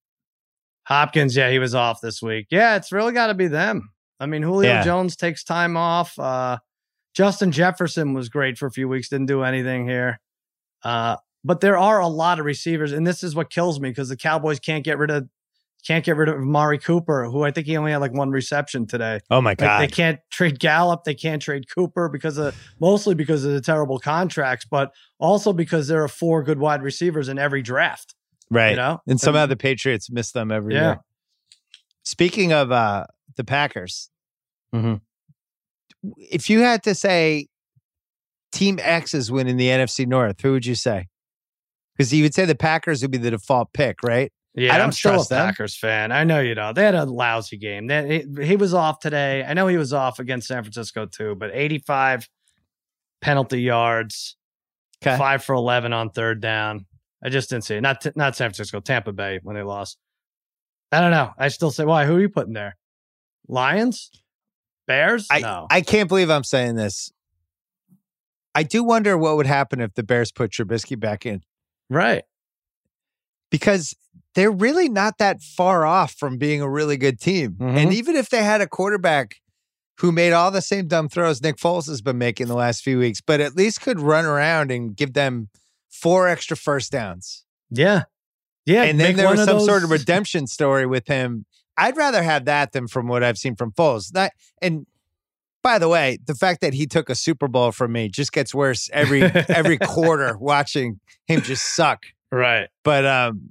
yeah, he was off this week. Yeah, it's really got to be them. I mean, Julio Jones takes time off. Justin Jefferson was great for a few weeks. Didn't do anything here. But there are a lot of receivers, and this is what kills me because the Cowboys can't get rid of Amari Cooper, who I think he only had like 1 reception today.
Oh my God.
They can't trade Gallup. They can't trade Cooper mostly because of the terrible contracts, but also because there are 4 good wide receivers in every draft.
Right.
You know?
And somehow the Patriots miss them every year. Speaking of the Packers, if you had to say Team X is winning the NFC North, who would you say? Because you would say the Packers would be the default pick, right?
Yeah,
I don't
I'm still
trust
a
them.
Packers fan. I know you don't. They had a lousy game. He was off today. I know he was off against San Francisco too, but 85 penalty yards, 5 for 11 on 3rd down. I just didn't see it. Not San Francisco, Tampa Bay when they lost. I don't know. I still say, why? Who are you putting there? Lions? Bears? No.
I can't believe I'm saying this. I do wonder what would happen if the Bears put Trubisky back in.
Right.
Because they're really not that far off from being a really good team. And even if they had a quarterback who made all the same dumb throws Nick Foles has been making the last few weeks, but at least could run around and give them 4 extra first downs.
Yeah. Yeah.
And then there was some sort of redemption story with him. I'd rather have that than from what I've seen from Foles. And by the way, the fact that he took a Super Bowl from me just gets worse every quarter watching him just suck.
Right.
But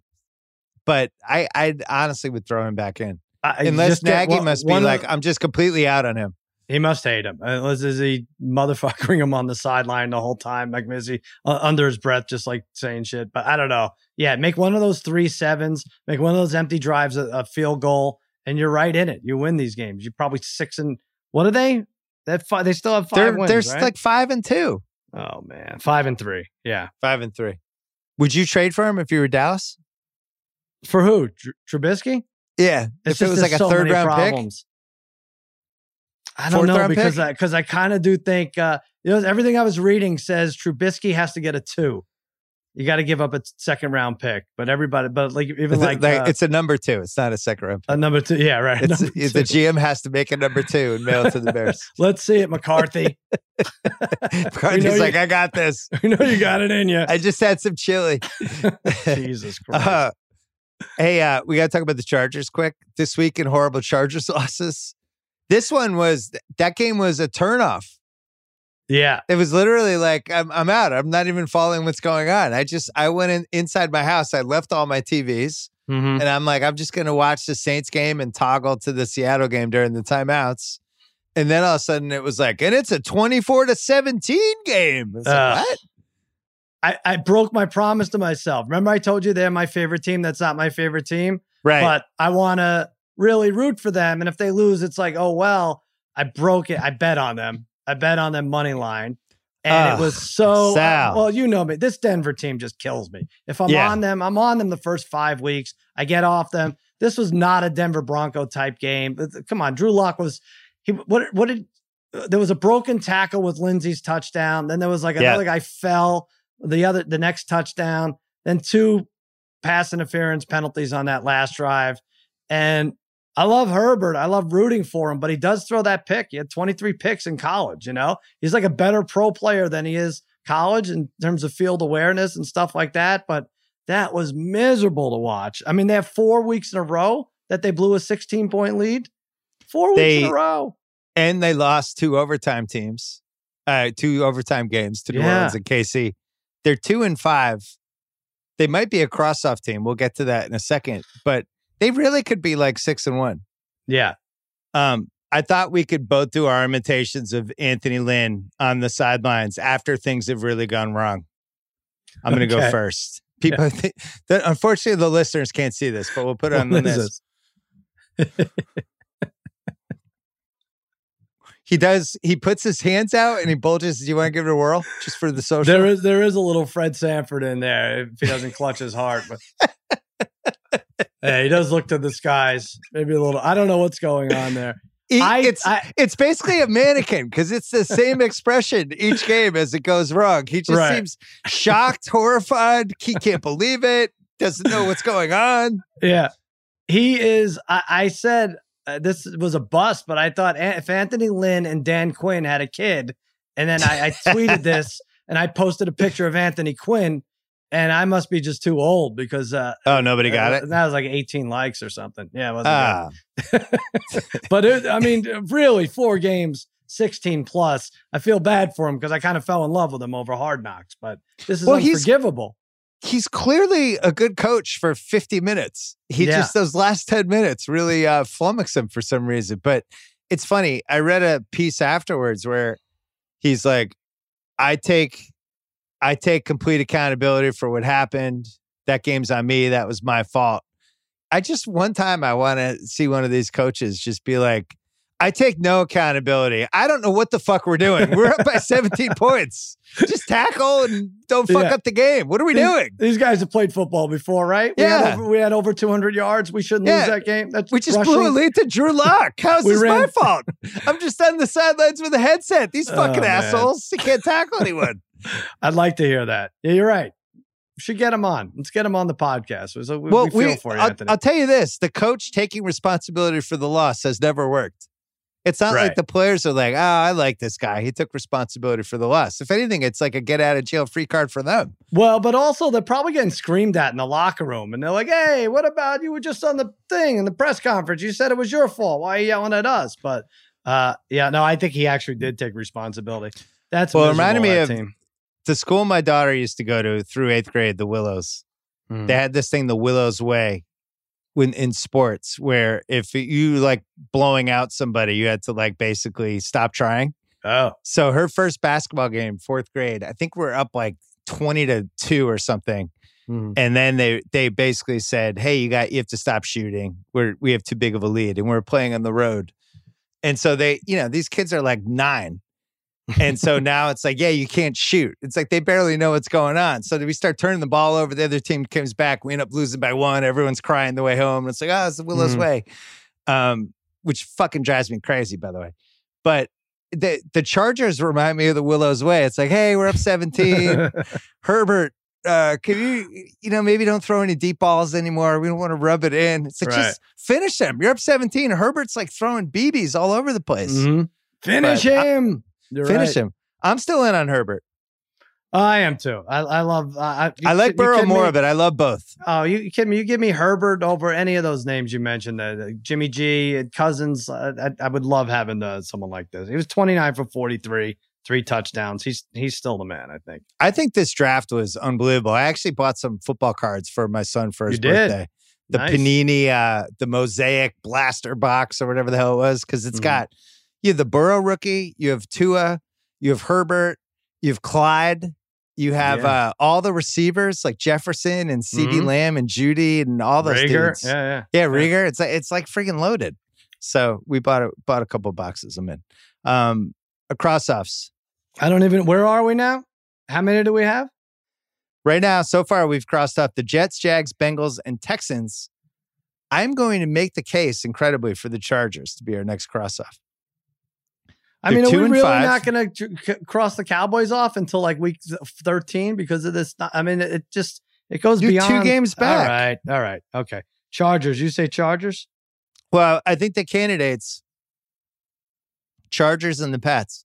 I honestly would throw him back in. Unless Nagy must be like, I'm just completely out on him.
He must hate him. Unless is he motherfuckering him on the sideline the whole time, like Mizzy, under his breath, just like saying shit. But I don't know. Yeah, make one of those 3-7s, make one of those empty drives a field goal, and you're right in it. You win these games. You're probably 6 and what are they? They still have 5 wins.
They're
right?
like 5-2.
Oh man, 5-3. Yeah,
5-3. Would you trade for him if you were Dallas?
For who? Trubisky?
Yeah, if it was like a 3rd round pick.
I don't know because I kind of do think everything I was reading says Trubisky has to get a 2. You got to give up a 2nd round pick, but
it's a number 2. It's not a 2nd round pick.
A number 2, yeah, right.
The GM has to make a number 2 and mail it to the Bears.
Let's see it, McCarthy.
McCarthy's like, I got this.
We know you got it in you.
I just had some chili.
Jesus Christ.
Hey, we got to talk about the Chargers quick. This week in horrible Chargers losses. This one that game was a turnoff.
Yeah.
It was literally like, I'm out. I'm not even following what's going on. I went inside my house. I left all my TVs and I'm like, I'm just going to watch the Saints game and toggle to the Seattle game during the timeouts. And then all of a sudden it was like, and it's a 24-17 game. It's like, what?
I broke my promise to myself. Remember I told you they're my favorite team? That's not my favorite team.
Right.
But I want to really root for them. And if they lose, it's like, oh, well, I broke it. I bet on them. I bet on them money line. And it was so, well, you know me. This Denver team just kills me. If I'm on them, I'm on them the first 5 weeks. I get off them. This was not a Denver Bronco type game. Come on. Drew Lock was, there was a broken tackle with Lindsey's touchdown. Then there was like another guy fell the next touchdown, then 2 pass interference penalties on that last drive. And I love Herbert. I love rooting for him, but he does throw that pick. He had 23 picks in college, you know? He's like a better pro player than he is college in terms of field awareness and stuff like that. But that was miserable to watch. I mean, they have 4 weeks in a row that they blew a 16-point lead. 4 weeks in a row.
And they lost 2 overtime games to New Orleans and KC. They're 2-5. They might be a cross-off team. We'll get to that in a second, but they really could be like 6-1.
Yeah.
I thought we could both do our imitations of Anthony Lynn on the sidelines after things have really gone wrong. I'm going to go first. People think that, unfortunately, the listeners can't see this, but we'll put it on the list. He puts his hands out and he bulges. Do you want to give it a whirl just for the social?
There is a little Fred Sanford in there if he doesn't clutch his heart. But yeah, he does look to the skies. Maybe a little. I don't know what's going on there.
It's basically a mannequin because it's the same expression each game as it goes wrong. He just seems shocked, horrified. He can't believe it. Doesn't know what's going on.
Yeah, he is. I said. This was a bust, but I thought if Anthony Lynn and Dan Quinn had a kid, and then I tweeted this and I posted a picture of Anthony Quinn, and I must be just too old because
nobody got it.
That was like 18 likes or something. Yeah, it wasn't good. But really 4 games, 16 plus. I feel bad for him because I kind of fell in love with him over Hard Knocks, but this is unforgivable.
He's clearly a good coach for 50 minutes. Just those last 10 minutes really flummox him for some reason. But it's funny. I read a piece afterwards where he's like, I take complete accountability for what happened. That game's on me. That was my fault. One time I want to see one of these coaches just be like, I take no accountability. I don't know what the fuck we're doing. We're up by 17 points. Just tackle and don't fuck up the game. What are we doing?
These guys have played football before, right? We had over 200 yards. We shouldn't lose that game.
We just blew a lead to Drew Lock. How's this my fault? I'm just on the sidelines with a headset. These fucking assholes. He can't tackle anyone.
I'd like to hear that. Yeah, you're right. We should get him on. Let's get him on the podcast. We feel for you, Anthony.
I'll tell you this. The coach taking responsibility for the loss has never worked. It's not like the players are like, I like this guy. He took responsibility for the loss. If anything, it's like a get out of jail free card for them.
Well, but also they're probably getting screamed at in the locker room. And they're like, hey, what about you were just on the thing in the press conference? You said it was your fault. Why are you yelling at us? But I think he actually did take responsibility. That's
it reminded me of the school my daughter used to go to through 8th grade, the Willows. They had this thing, the Willows Way. In sports, where if you like blowing out somebody, you had to like basically stop trying.
Oh,
so her first basketball game, 4th grade, I think we're up like 20-2 or something. And then they basically said, hey, you have to stop shooting. We have too big of a lead and we're playing on the road. And so these kids are like 9. And so now it's like, you can't shoot. It's like they barely know what's going on. So we start turning the ball over. The other team comes back. We end up losing by 1. Everyone's crying the way home. It's like, it's the Willow's Way, which fucking drives me crazy, by the way. But the Chargers remind me of the Willow's Way. It's like, hey, we're up 17. Herbert, can you, maybe don't throw any deep balls anymore. We don't want to rub it in. It's like, just finish them. You're up 17. Herbert's like throwing BBs all over the place.
Finish him.
Finish him. I'm still in on Herbert.
I am too. I love.
I like Burrow more, but I love both.
Oh, you kidding me? You give me Herbert over any of those names you mentioned. Jimmy G, Cousins. I would love having someone like this. He was 29 for 43, 3 touchdowns. He's still the man. I think.
I think this draft was unbelievable. I actually bought some football cards for my son for his birthday. The nice. Panini, the Mosaic Blaster box or whatever the hell it was, because it's got. You have the Burrow rookie, you have Tua, you have Herbert, you have Clyde, You have all the receivers like Jefferson and CD Lamb and Judy and all those dudes.
Yeah,
Rieger. It's like freaking loaded. So we bought a couple boxes of them in. Cross-offs.
Where are we now? How many do we have?
Right now, so far, we've crossed off the Jets, Jags, Bengals, and Texans. I'm going to make the case, incredibly, for the Chargers to be our next cross-off.
I mean, are we really not going to cross the Cowboys off until like week 13 because of this? I mean, it goes beyond
2 games back.
All right. Okay. Chargers. You say Chargers?
Well, I think the candidates, Chargers and the Pats.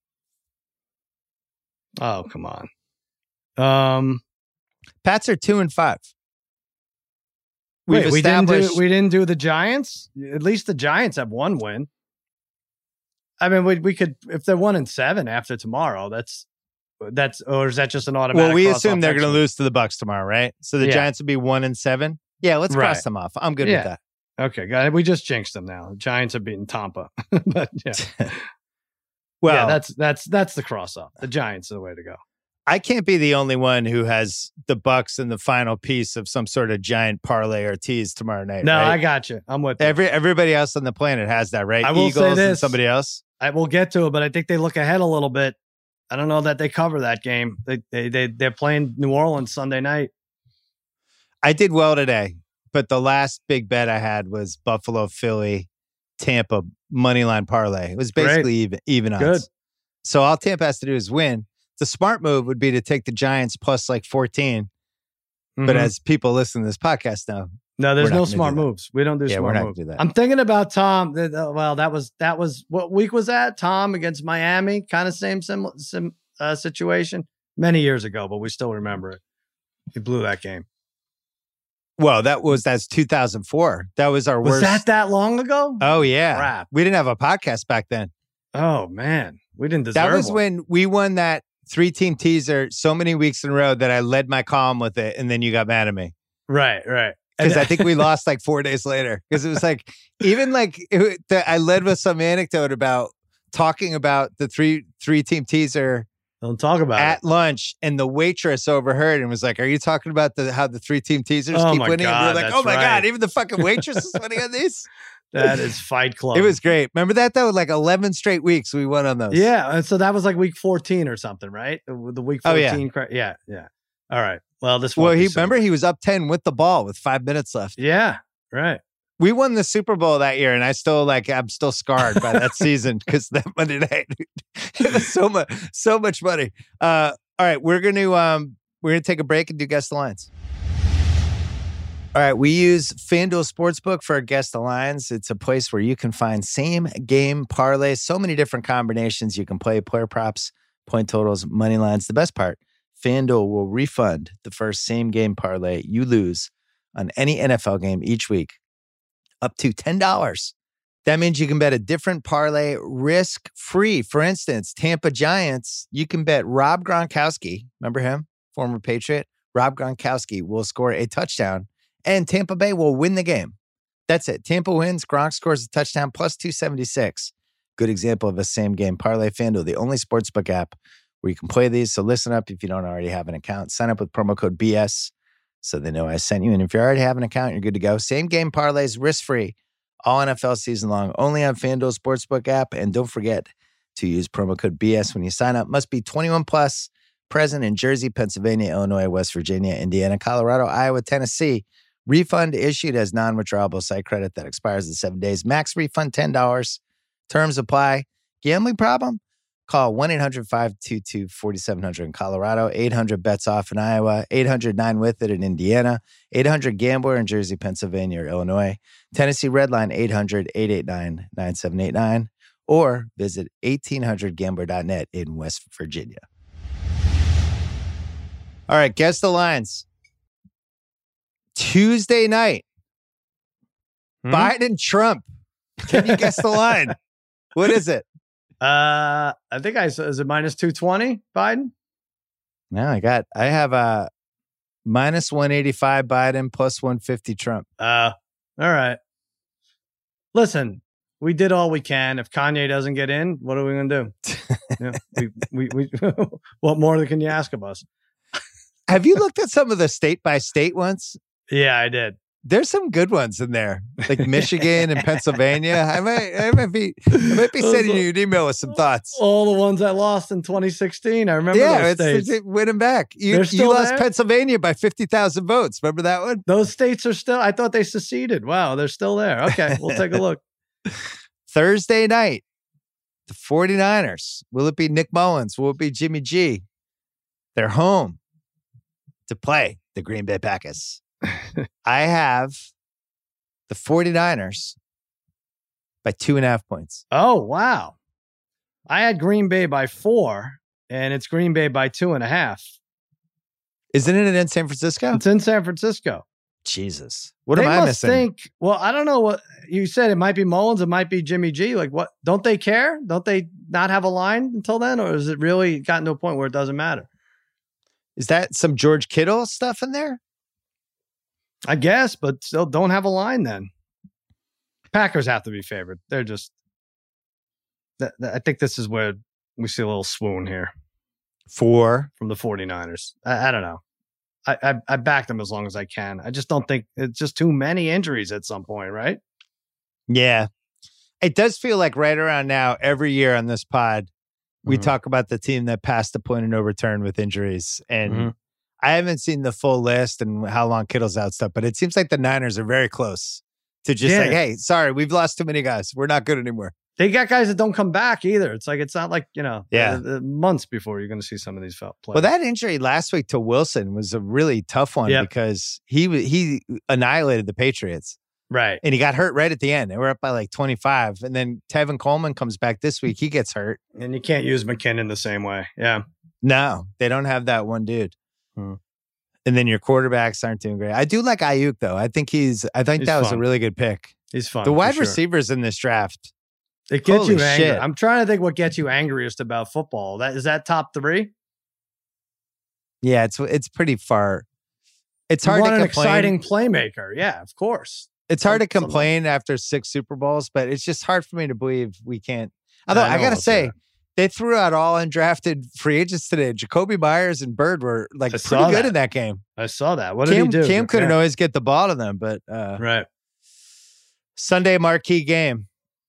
Oh, come on.
Pats are 2-5.
We didn't do the Giants. At least the Giants have 1 win. I mean, we could, if they're 1-7 after tomorrow, that's, or is that just an automatic?
Well, we assume they're going to lose to the Bucs tomorrow, right? So the Giants will be 1-7. Yeah, let's cross them off. I'm good with that.
Okay, got it. We just jinxed them now. The Giants have beaten Tampa, but yeah.
Well,
that's the cross off. The Giants are the way to go.
I can't be the only one who has the Bucs in the final piece of some sort of giant parlay or tease tomorrow night.
No,
right?
I got you. I'm with you.
Everybody else on the planet has that, right?
I will
Eagles
say this.
And somebody else.
I will get to it, but I think they look ahead a little bit. I don't know that they cover that game. They're playing New Orleans Sunday night.
I did well today, but the last big bet I had was Buffalo, Philly, Tampa moneyline parlay. It was basically even odds.
Good.
So all Tampa has to do is win. The smart move would be to take the Giants plus like 14. But as people listen to this podcast now,
no, there's no smart moves. We don't do smart moves.
Do that.
I'm thinking about Tom. Well, that was what week was that? Tom against Miami, kind of same situation many years ago, but we still remember it. He blew that game.
Well, that's 2004. That was our worst.
Was that long ago?
Oh yeah,
crap.
We didn't have a podcast back then.
Oh man, we didn't deserve.
That was when we won that 3-team teaser so many weeks in a row that I led my column with it, and then you got mad at me.
Right.
Because I think we lost like 4 days later. Because it was like, even like I led with some anecdote about talking about the three-team teaser.
Don't talk about
at
it.
lunch, and the waitress overheard and was like, "Are you talking about how the 3-team teasers keep winning?"
God,
and we were like, "Oh my God, even the fucking waitress is winning on these."
That is Fight Club.
It was great. Remember that though? Like 11 straight weeks we won on those.
Yeah, and so that was like week 14 or something, right? The week 14. Oh, yeah. All right. Well,
he was up 10 with the ball with 5 minutes left.
Yeah, right.
We won the Super Bowl that year, and I'm still scarred by that season because that Monday night it was so much money. All right, we're gonna take a break and do Guess the Lines. All right, we use FanDuel Sportsbook for our Guess the Lines. It's a place where you can find same game parlays, so many different combinations you can play, player props, point totals, money lines. The best part, FanDuel will refund the first same game parlay you lose on any NFL game each week, up to $10. That means you can bet a different parlay risk-free. For instance, Tampa Giants, you can bet Rob Gronkowski, remember him, former Patriot? Rob Gronkowski will score a touchdown and Tampa Bay will win the game. That's it. Tampa wins, Gronk scores a touchdown plus 276. Good example of a same game parlay. FanDuel, the only sportsbook app where you can play these. So listen up if you don't already have an account. Sign up with promo code BS so they know I sent you. And if you already have an account, you're good to go. Same game parlays, risk-free, all NFL season long, only on FanDuel Sportsbook app. And don't forget to use promo code BS when you sign up. Must be 21 plus, present in Jersey, Pennsylvania, Illinois, West Virginia, Indiana, Colorado, Iowa, Tennessee. Refund issued as non-withdrawable site credit that expires in 7 days. Max refund $10. Terms apply. Gambling problem? Call 1-800-522-4700 in Colorado, 800-BETS-OFF in Iowa, 800-9-WITH-IT in Indiana, 800-GAMBLER in Jersey, Pennsylvania, or Illinois, Tennessee Redline 800-889-9789, or visit 1800gambler.net in West Virginia. All right, guess the lines. Tuesday night, Biden, Trump. Can you guess the line? What is it?
I think is it minus 220 Biden?
No, I have a minus 185 Biden, plus 150 Trump.
All right. Listen, we did all we can. If Kanye doesn't get in, what are we going to do? We what more can you ask of us?
Have you looked at some of the state by state ones?
Yeah, I did.
There's some good ones in there, like Michigan and Pennsylvania. I might be sending you an email with some thoughts.
All the ones I lost in 2016. I remember those states.
It's winning back. You lost there? Pennsylvania by 50,000 votes. Remember that one?
Those states are still, I thought they seceded. Wow, they're still there. Okay, we'll take a look.
Thursday night, the 49ers. Will it be Nick Mullins? Will it be Jimmy G? They're home to play the Green Bay Packers. I have the 49ers by 2.5 points.
Oh, wow. I had Green Bay by 4, and it's Green Bay by 2.5.
Isn't it in San Francisco?
It's in San Francisco.
Jesus. What am I missing?
Well, I don't know what you said. It might be Mullins. It might be Jimmy G. Like, what? Don't they care? Don't they not have a line until then? Or is it really gotten to a point where it doesn't matter?
Is that some George Kittle stuff in there?
I guess, but still don't have a line then. Packers have to be favored. They're just... I think this is where we see a little swoon here. From the 49ers. I don't know. I back them as long as I can. I just don't think... It's just too many injuries at some point, right?
Yeah. It does feel like right around now, every year on this pod, we talk about the team that passed the point of no return with injuries. And I haven't seen the full list and how long Kittle's out stuff, but it seems like the Niners are very close to just like, hey, sorry, we've lost too many guys. We're not good anymore.
They got guys that don't come back either. It's like, it's not like, months before you're going to see some of these players.
Well, that injury last week to Wilson was a really tough one because he annihilated the Patriots.
Right.
And he got hurt right at the end. They were up by like 25. And then Tevin Coleman comes back this week. He gets hurt.
And you can't use McKinnon the same way. Yeah.
No, they don't have that one dude. And then your quarterbacks aren't doing great. I do like Ayuk though. I think he's that was a really good pick.
He's fun.
The wide receivers in this draft.
It gets you angry. I'm trying to think what gets you angriest about football. Is that top 3?
Yeah, it's pretty far. It's hard to complain.
An exciting playmaker. Yeah, of course.
It's hard to complain after 6 Super Bowls, but it's just hard for me to believe we can't. Although I got to say, they threw out all undrafted free agents today. Jacoby Myers and Bird were like pretty good in that game.
I saw that. What did he do?
Cam couldn't always get the ball to them, but
right.
Sunday marquee game.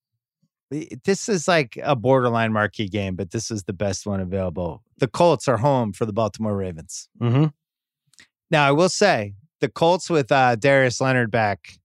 This is like a borderline marquee game, but this is the best one available. The Colts are home for the Baltimore Ravens.
Mm-hmm.
Now, I will say, the Colts with Darius Leonard back,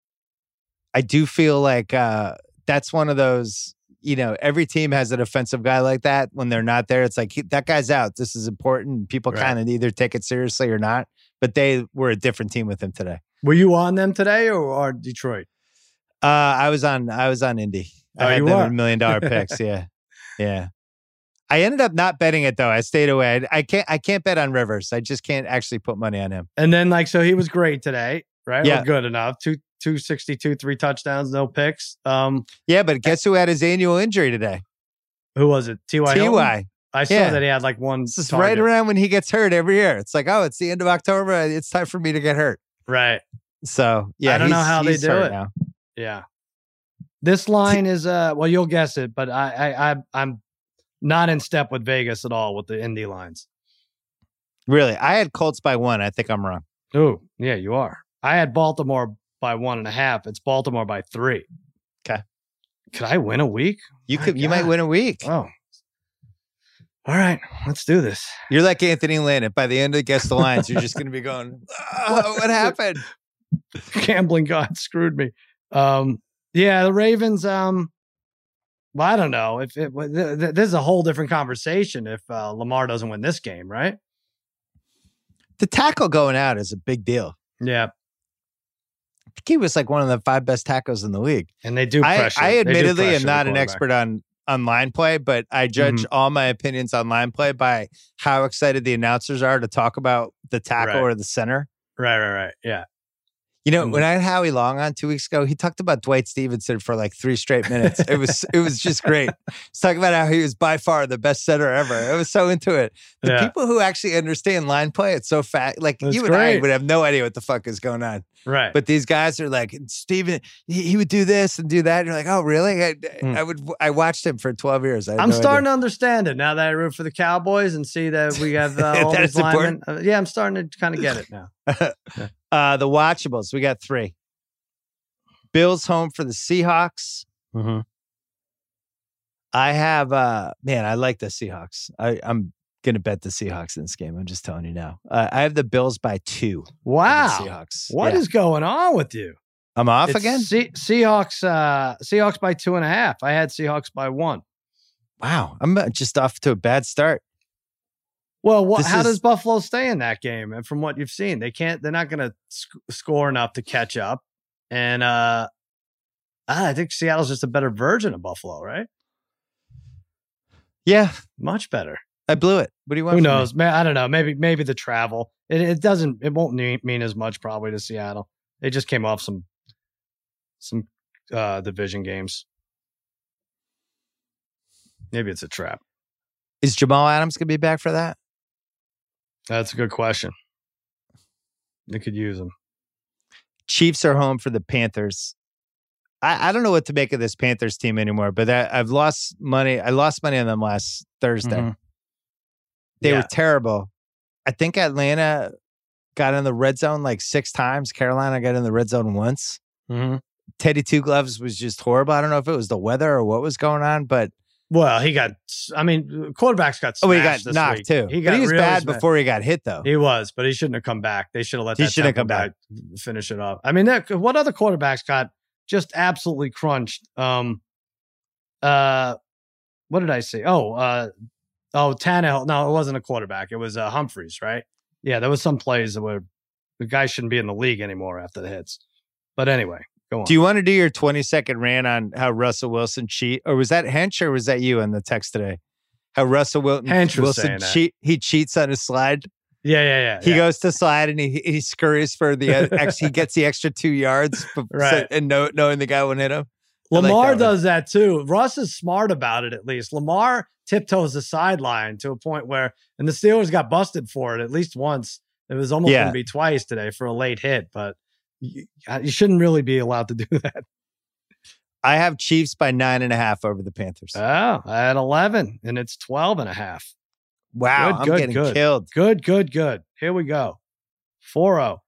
I do feel like that's one of those, every team has an offensive guy like that. When they're not there, it's like, that guy's out. This is important. People kind of either take it seriously or not. But they were a different team with him today.
Were you on them today or Detroit?
I was on Indy. I had them $1 million picks. Yeah. Yeah. I ended up not betting it though. I stayed away. I can't bet on Rivers. I just can't actually put money on him.
And then so he was great today, right?
Yeah.
Or good enough. 262, 3 touchdowns, no picks.
Yeah, but guess who had his annual injury today?
Who was it? T.Y.
T.Y.
I saw that he had one.
This is right around when he gets hurt every year. It's like, oh, it's the end of October. It's time for me to get hurt.
Right.
So, yeah.
I don't know how they do it
now.
Yeah. This line is, you'll guess it, but I'm not in step with Vegas at all with the Indy lines.
Really? I had Colts by 1. I think I'm wrong.
Oh, yeah, you are. I had Baltimore by 1.5. It's Baltimore by 3.
Okay.
Could I win a week?
You might win a week.
Oh. All right, let's do this.
You're like Anthony Lynn. By the end of Guess the Lines, you're just going to be going, what happened?
Gambling god screwed me. Yeah, the Ravens, well, I don't know. This is a whole different conversation if Lamar doesn't win this game, right?
The tackle going out is a big deal.
Yeah.
I think he was like one of the 5 best tackles in the league.
And they do pressure.
I admittedly am not an expert on line play, but I judge all my opinions on line play by how excited the announcers are to talk about the tackle or the center.
Right. Yeah.
You know, when I had Howie Long on 2 weeks ago, he talked about Dwight Stevenson for like 3 straight minutes. It was just great. He's talking about how he was by far the best center ever. I was so into it. The people who actually understand line play, it's so fast. Like you and I would have no idea what the fuck is going on.
Right.
But these guys are like, Steven, he would do this and do that. And you're like, oh, really? I watched him for 12 years.
I'm starting to understand it now that I root for the Cowboys and see that we have all these linemen. I'm starting to kind of get it now.
The watchables, we got 3. Bills home for the Seahawks.
Mm-hmm.
I have, I like the Seahawks. I'm going to bet the Seahawks in this game. I'm just telling you now. I have the Bills by 2.
Wow.
Seahawks.
What is going on with you?
I'm off again?
Seahawks by 2.5. I had Seahawks by 1.
Wow. I'm just off to a bad start.
Well, how does Buffalo stay in that game? And from what you've seen, they're not going to score enough to catch up. And I think Seattle's just a better version of Buffalo, right?
Yeah.
Much better.
I blew it. What do you want?
Who knows? Man, I don't know. Maybe the travel. It won't mean as much probably to Seattle. They just came off some division games. Maybe it's a trap.
Is Jamal Adams going to be back for that?
That's a good question. They could use him.
Chiefs are home for the Panthers. I don't know what to make of this Panthers team anymore, but I've lost money. I lost money on them last Thursday.
Mm-hmm.
They were terrible. I think Atlanta got in the red zone like 6 times. Carolina got in the red zone once.
Mm-hmm.
Teddy Two Gloves was just horrible. I don't know if it was the weather or what was going on, but
quarterbacks got smashed.
Oh, he got
this
knocked
week.
too. He was really bad before he got hit, though.
He was, but he shouldn't have come back. They should have let
that come
back finish it off. I mean, what other quarterbacks got just absolutely crunched? What did I say? Tannehill. No, it wasn't a quarterback. It was Humphreys, right? Yeah, there was some plays where the guy shouldn't be in the league anymore after the hits. But anyway. Go on.
Do you want to do your 20-second rant on how Russell Wilson cheat? Or was that Hench or was that you on the text today? How Russell Wilson cheats on his slide?
Yeah.
He goes to slide and he scurries for the he gets the extra 2 yards and knowing the guy won't hit him.
Lamar does that too. Russ is smart about it at least. Lamar tiptoes the sideline to a point where, and the Steelers got busted for it at least once. It was almost going to be twice today for a late hit, but you shouldn't really be allowed to do that.
I have Chiefs by 9.5 over the Panthers.
Oh, I had 11 and it's 12.5.
Wow. I'm getting killed.
Good. Here we go. 4-0.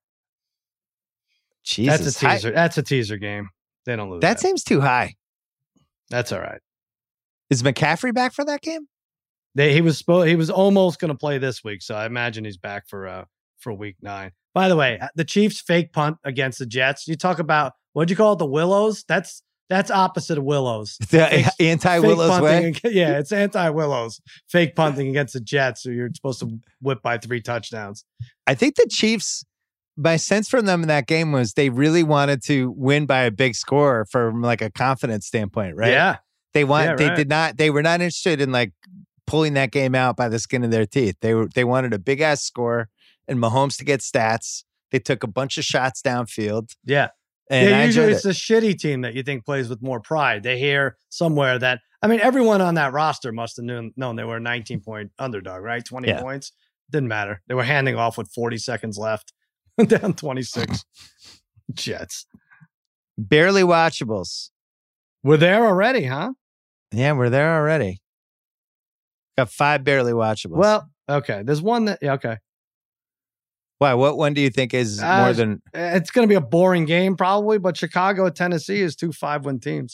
Jesus.
That's a teaser. That's a teaser game. They don't lose.
That seems too high.
That's all right.
Is McCaffrey back for that game?
He was almost going to play this week, so I imagine he's back for week 9. By the way, the Chiefs fake punt against the Jets. You talk about, what'd you call it? The Willows? That's opposite of Willows.
The anti-Willows way?
Yeah, it's anti-Willows. Fake punting against the Jets, so you're supposed to whip by 3 touchdowns.
I think the Chiefs, my sense from them in that game was they really wanted to win by a big score from like a confidence standpoint, right?
Yeah.
They were not interested in like pulling that game out by the skin of their teeth. They wanted a big ass score and Mahomes to get stats. They took a bunch of shots downfield.
Yeah. And usually it's a shitty team that you think plays with more pride. They hear somewhere that, everyone on that roster must have known they were a 19-point underdog, right? 20 points. Didn't matter. They were handing off with 40 seconds left. Down 26. Jets.
Barely watchables.
We're there already, huh?
Yeah, we're there already. Got 5 barely watchables.
Well, okay. There's one that, okay.
Why? What one do you think is more than...
It's going to be a boring game probably, but Chicago, Tennessee is 2 5-win teams.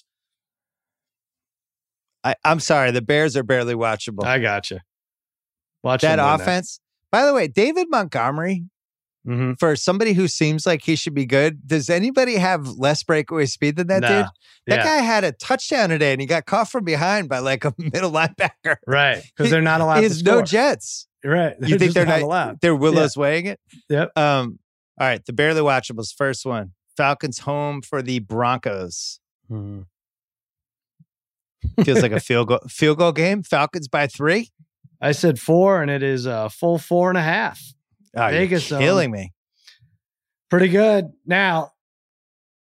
I'm sorry. The Bears are barely watchable.
I got you.
Watch that offense. By the way, David Montgomery, for somebody who seems like he should be good, does anybody have less breakaway speed than that dude? That guy had a touchdown today and he got caught from behind by like a middle linebacker.
Right. Because they're not allowed to score.
No Jets.
Right.
You think they're not
allowed?
They're Willows weighing it?
Yep.
All right. The barely watchables. First one. Falcons home for the Broncos. Feels like a field goal game. Falcons by 3.
I said 4, and it is a full 4.5.
Oh, Vegas, you're killing me.
Pretty good. Now,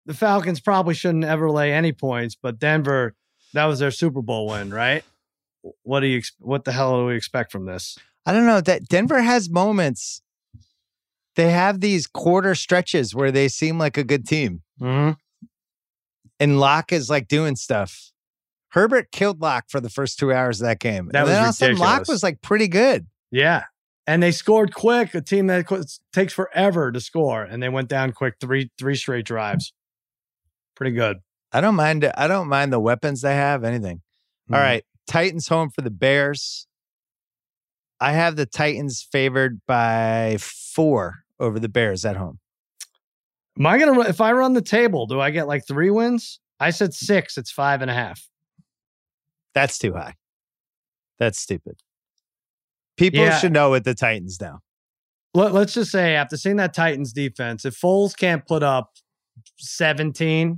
the Falcons probably shouldn't ever lay any points, but Denver, that was their Super Bowl win, right? What the hell do we expect from this?
I don't know. That Denver has moments. They have these quarter stretches where they seem like a good team.
Mm-hmm.
And Locke is like doing stuff. Herbert killed Locke for the first 2 hours of that game.
That
and
was
then all of a sudden,
ridiculous.
Locke was like pretty good.
Yeah. And they scored quick, a team that takes forever to score. And they went down quick, three straight drives. Pretty good.
I don't mind the weapons they have, anything. All right. Titans home for the Bears. I have the Titans favored by 4 over the Bears at home.
Am I going to, if I run the table, do I get like 3 wins? I said 6. It's 5.5.
That's too high. That's stupid. People should know what the Titans know.
Let's just say after seeing that Titans defense, if Foles can't put up 17,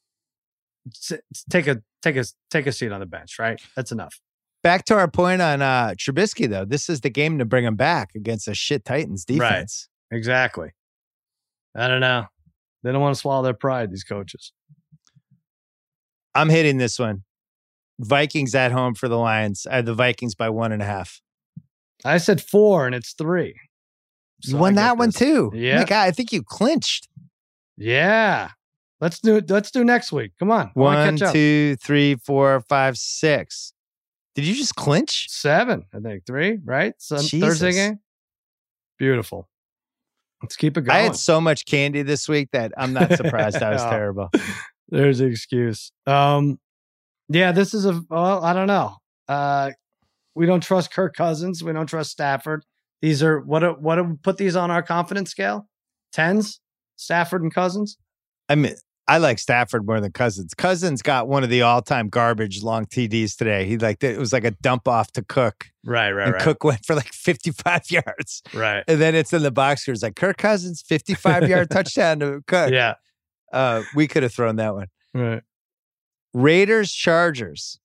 take a seat on the bench, right? That's enough.
Back to our point on Trubisky, though. This is the game to bring him back against a shit Titans defense.
Right. Exactly. I don't know. They don't want to swallow their pride, these coaches.
I'm hitting this one. Vikings at home for the Lions. I have the Vikings by 1.5.
I said 4 and it's 3.
You won that one too.
Yeah.
Oh my God, I think you clinched.
Yeah. Let's do next week. Come on.
1, 2, 3, 4, 5, 6. Did you just clinch?
7, I think. 3, right?
Jesus.
Thursday game. Beautiful. Let's keep it going.
I had so much candy this week that I'm not surprised I was terrible.
There's an excuse. Yeah, this is I don't know. We don't trust Kirk Cousins. We don't trust Stafford. These are what do we put these on our confidence scale? 10s? Stafford and Cousins?
I mean, I like Stafford more than Cousins. Cousins got one of the all-time garbage long TDs today. It was like a dump off to Cook.
Right.
And Cook went for like 55 yards.
Right.
And then it's in the box score. It's like Kirk Cousins, 55-yard touchdown to Cook.
Yeah.
We could have thrown that one.
Right.
Raiders, Chargers.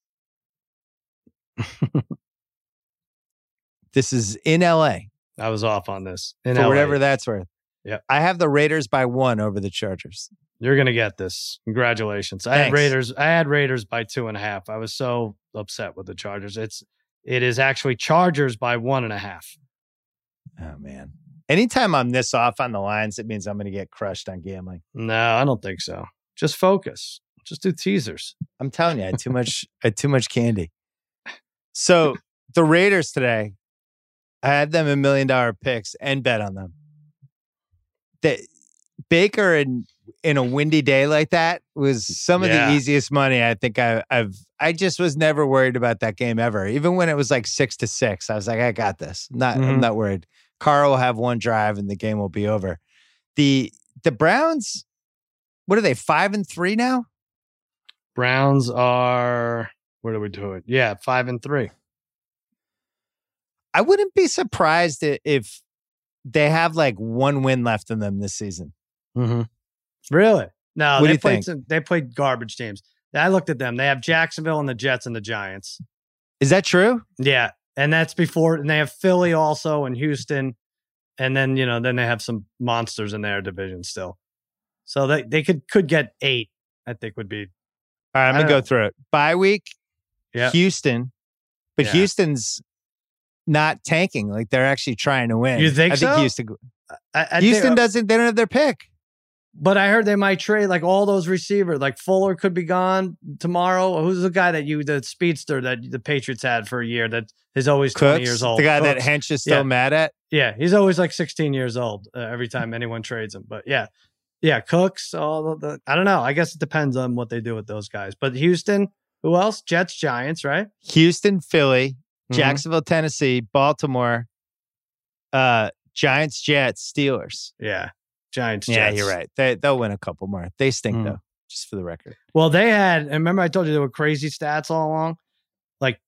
This is in LA.
I was off on this.
For whatever that's worth.
Yeah.
I have the Raiders by 1 over the Chargers.
You're going to get this. Congratulations. I had Raiders by 2.5. I was so upset with the Chargers. It is actually Chargers by 1.5.
Oh, man. Anytime I'm this off on the lines, it means I'm going to get crushed on gambling.
No, I don't think so. Just focus. Just do teasers.
I'm telling you, I had too much candy. So the Raiders today, I had them $1 million picks and bet on them. Baker in a windy day like that was some of the easiest money I think I just was never worried about that game ever. Even when it was like 6-6, I was like, I got this. I'm not worried. Carr will have one drive and the game will be over. The Browns, what are they, 5-3 now?
Browns are, what are we doing? Yeah, 5-3.
I wouldn't be surprised if they have like 1 win left in them this season.
Mm-hmm. Really? No,
what do you think?
They played garbage teams. I looked at them. They have Jacksonville and the Jets and the Giants.
Is that true?
Yeah. And that's before, and they have Philly also and Houston. And then, then they have some monsters in their division still. So they could get 8, I think would be.
All right, I'm going to go through it. Bye week,
yeah.
Houston. But Houston's not tanking. Like they're actually trying to win.
You think so?
I think Houston doesn't, they don't have their pick.
But I heard they might trade like all those receivers. Like Fuller could be gone tomorrow. Who's the guy the speedster that the Patriots had for a year that is always 20 years old?
The guy that Hench is still mad at?
Yeah, he's always like 16 years old every time anyone trades him. But yeah, Cooks, I don't know. I guess it depends on what they do with those guys. But Houston, who else? Jets, Giants, right?
Houston, Philly, Jacksonville, Tennessee, Baltimore, Giants, Jets, Steelers.
Yeah. Giants, Jets.
Yeah, you're right. They'll win a couple more. They stink though, just for the record.
Well, they had, and remember I told you there were crazy stats all along? Like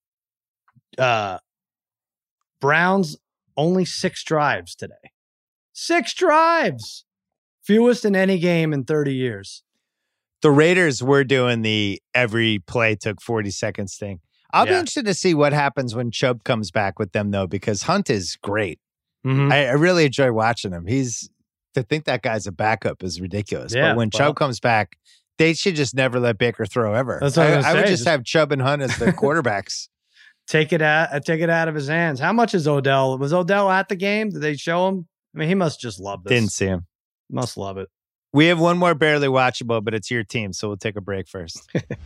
Browns only 6 drives today. 6 drives. Fewest in any game in 30 years.
The Raiders were doing the every play took 40 seconds thing. I'll be interested to see what happens when Chubb comes back with them though, because Hunt is great.
Mm-hmm.
I really enjoy watching him. to think that guy's a backup is ridiculous.
Yeah,
but when Chubb comes back, they should just never let Baker throw ever.
That's what
I would
say.
just have Chubb and Hunt as the quarterbacks.
Take it out of his hands. How much is Odell? Was Odell at the game? Did they show him? I mean, he must just love this.
Didn't see him.
Must love it.
We have one more barely watchable, but it's your team, so we'll take a break first.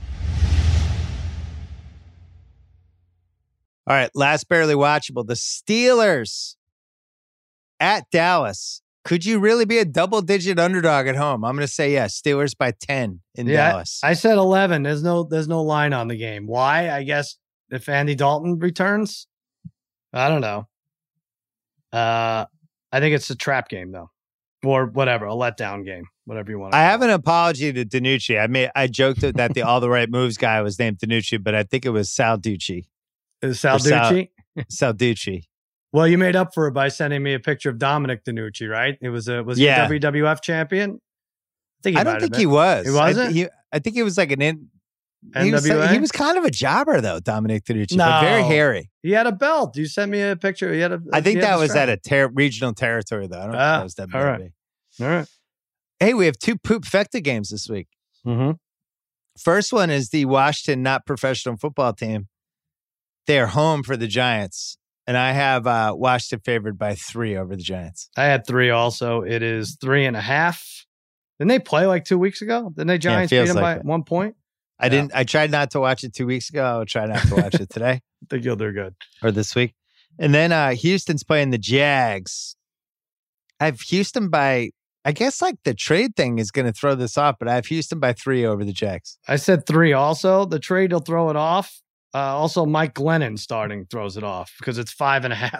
All right, last barely watchable. The Steelers at Dallas. Could you really be a double-digit underdog at home? I'm going to say yes. Steelers by 10 in Dallas.
I said 11. There's no line on the game. Why? I guess if Andy Dalton returns, I don't know. I think it's a trap game though, or whatever, a letdown game, whatever you want.
I have an apology to DiNucci. I joked that the All the Right Moves guy was named DiNucci, but I think it was Sal Ducci.
Is Sal Ducci?
Sal Ducci.
Well, you made up for it by sending me a picture of Dominic DiNucci, right? Was he a WWF champion?
I don't think he was.
He wasn't?
I think he was like an
NWA?
He was kind of a jobber though, Dominic DiNucci, but very hairy.
He had a belt. You sent me a picture.
I think that was at a regional territory though. I don't think that was WWE.
All right.
Hey, we have 2 Poop Fecta games this week.
Mm-hmm.
First one is the Washington not professional football team. They're home for the Giants. And I have Washington favored by 3 over the Giants.
I had 3 also. It is 3.5. Didn't they play like 2 weeks ago? Didn't they Giants beat them by 1 point?
I tried not to watch it 2 weeks ago. I'll try not to watch it today.
I think you'll do good.
Or this week. And then Houston's playing the Jags. I have Houston by, I guess like the trade thing is going to throw this off, but I have Houston by 3 over the Jags.
I said 3 also. The trade will throw it off. Also, Mike Glennon starting throws it off because it's 5.5.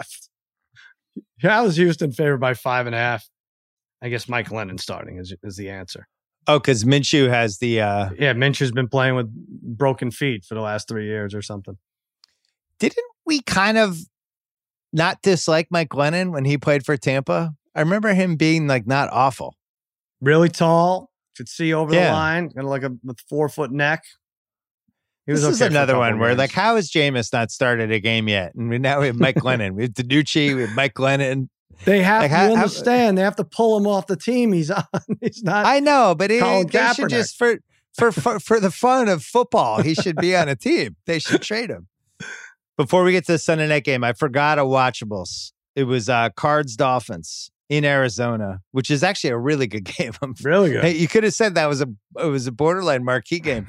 How is Houston favored by 5.5? I guess Mike Glennon starting is the answer.
Oh, because Minshew has the...
Minshew's been playing with broken feet for the last 3 years or something.
Didn't we kind of not dislike Mike Glennon when he played for Tampa? I remember him being like not awful.
Really tall, could see over the line, kind of like a 4-foot neck.
This is another one where, like, how has Jameis not started a game yet? And now we have Mike Glennon. We have DiNucci. We have Mike Glennon.
They have to understand. They have to pull him off the team he's on. He's not.
I know, but they should just for the fun of football, he should be on a team. They should trade him. Before we get to the Sunday night game, I forgot a watchables. It was Cards Dolphins in Arizona, which is actually a really good game.
Really good.
Hey, you could have said that was a borderline marquee game.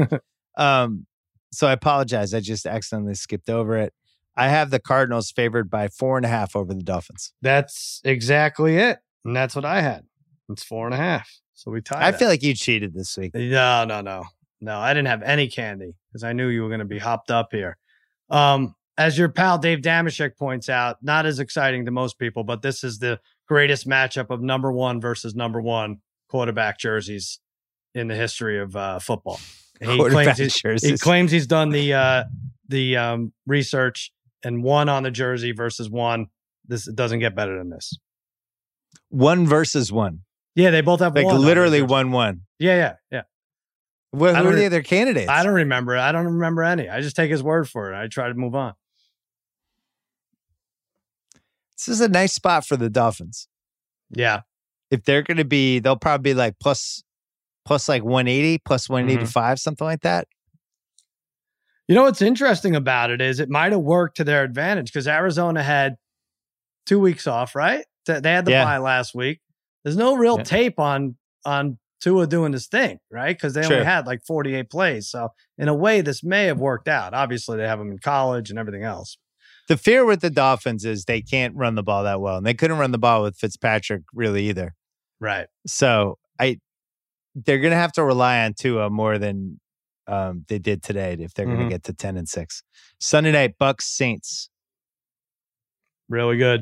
So I apologize. I just accidentally skipped over it. I have the Cardinals favored by 4.5 over the Dolphins.
That's exactly it. And that's what I had. It's 4.5. So we tied.
I feel like you cheated this week.
No. I didn't have any candy because I knew you were going to be hopped up here. As your pal Dave Damashek points out, not as exciting to most people, but this is the greatest matchup of number 1 versus number 1 quarterback jerseys in the history of football. He claims he's done the research and 1 on the jersey versus 1. This doesn't get better than this.
1 versus 1.
Yeah, they both have
like
1
literally 1-1.
Yeah.
Who are the other candidates?
I don't remember. I don't remember any. I just take his word for it. I try to move on.
This is a nice spot for the Dolphins.
Yeah.
If they're going to be, they'll probably be like plus like 180, plus 185, something like that.
You know, what's interesting about it is it might have worked to their advantage because Arizona had 2 weeks off, right? They had the bye last week. There's no real tape on Tua doing this thing, right? Because they only had like 48 plays. So in a way, this may have worked out. Obviously, they have him in college and everything else.
The fear with the Dolphins is they can't run the ball that well. And they couldn't run the ball with Fitzpatrick really either.
Right.
So they're going to have to rely on Tua more than they did today if they're going to get to 10-6. Sunday night, Bucks Saints.
Really good.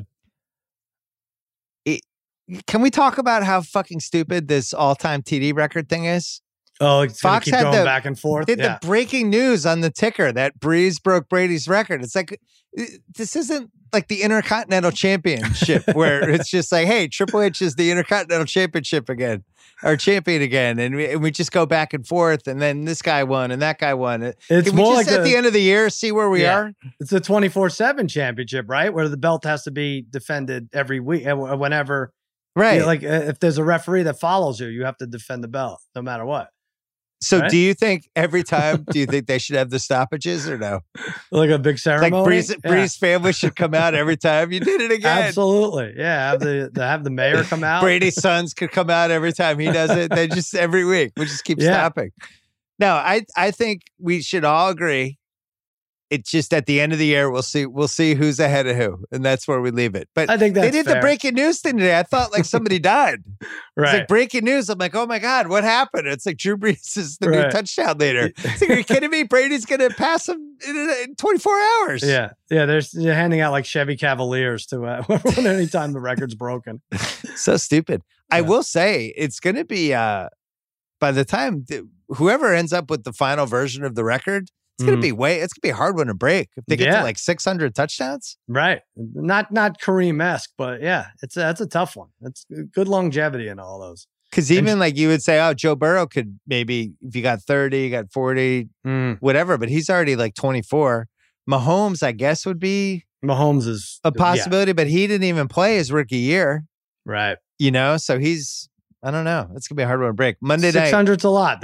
Can we talk about how fucking stupid this all-time TD record thing is?
Oh, it's Fox keep going back and forth.
Did the breaking news on the ticker that Breeze broke Brady's record? It's like, this isn't like the Intercontinental Championship where it's just like, hey, Triple H is the Intercontinental Championship again, or champion again, and we just go back and forth, and then this guy won and that guy won.
It's
Can
more
we just
like
at the end of the year see where we are?
It's a 24/7 championship, right? Where the belt has to be defended every week, whenever
Right.
Like if there's a referee that follows you, you have to defend the belt no matter what.
So
right?
do you think every time, do you think they should have the stoppages or no?
Like a big ceremony?
Like Brees family should come out every time you did it again.
Absolutely. Yeah. Have the mayor come out.
Brady's sons could come out every time he does it. They just every week. We just keep stopping. No, I think we should all agree. It's just at the end of the year, we'll see who's ahead of who, and that's where we leave it. But
I think
they did
fair.
the breaking news thing today. I thought like somebody died.
Right.
It's like breaking news. I'm like, oh my God, what happened? It's like Drew Brees is the new touchdown leader. It's like, are you kidding me? Brady's going to pass him in 24 hours.
Yeah. They're handing out like Chevy Cavaliers to anytime the record's broken.
So stupid. Yeah. I will say it's going to be by the time whoever ends up with the final version of the record. It's gonna be it's gonna be a hard one to break if they get to like 600 touchdowns.
Right, not Kareem-esque, but that's a tough one. That's good longevity in all those.
Because even like you would say, oh, Joe Burrow could maybe if you got 30, you got 40, whatever. But he's already like 24. Mahomes, I guess, would be
is
a possibility, but he didn't even play his rookie year.
Right.
So he's I don't know. It's gonna be a hard one to break. Monday night
600's a lot.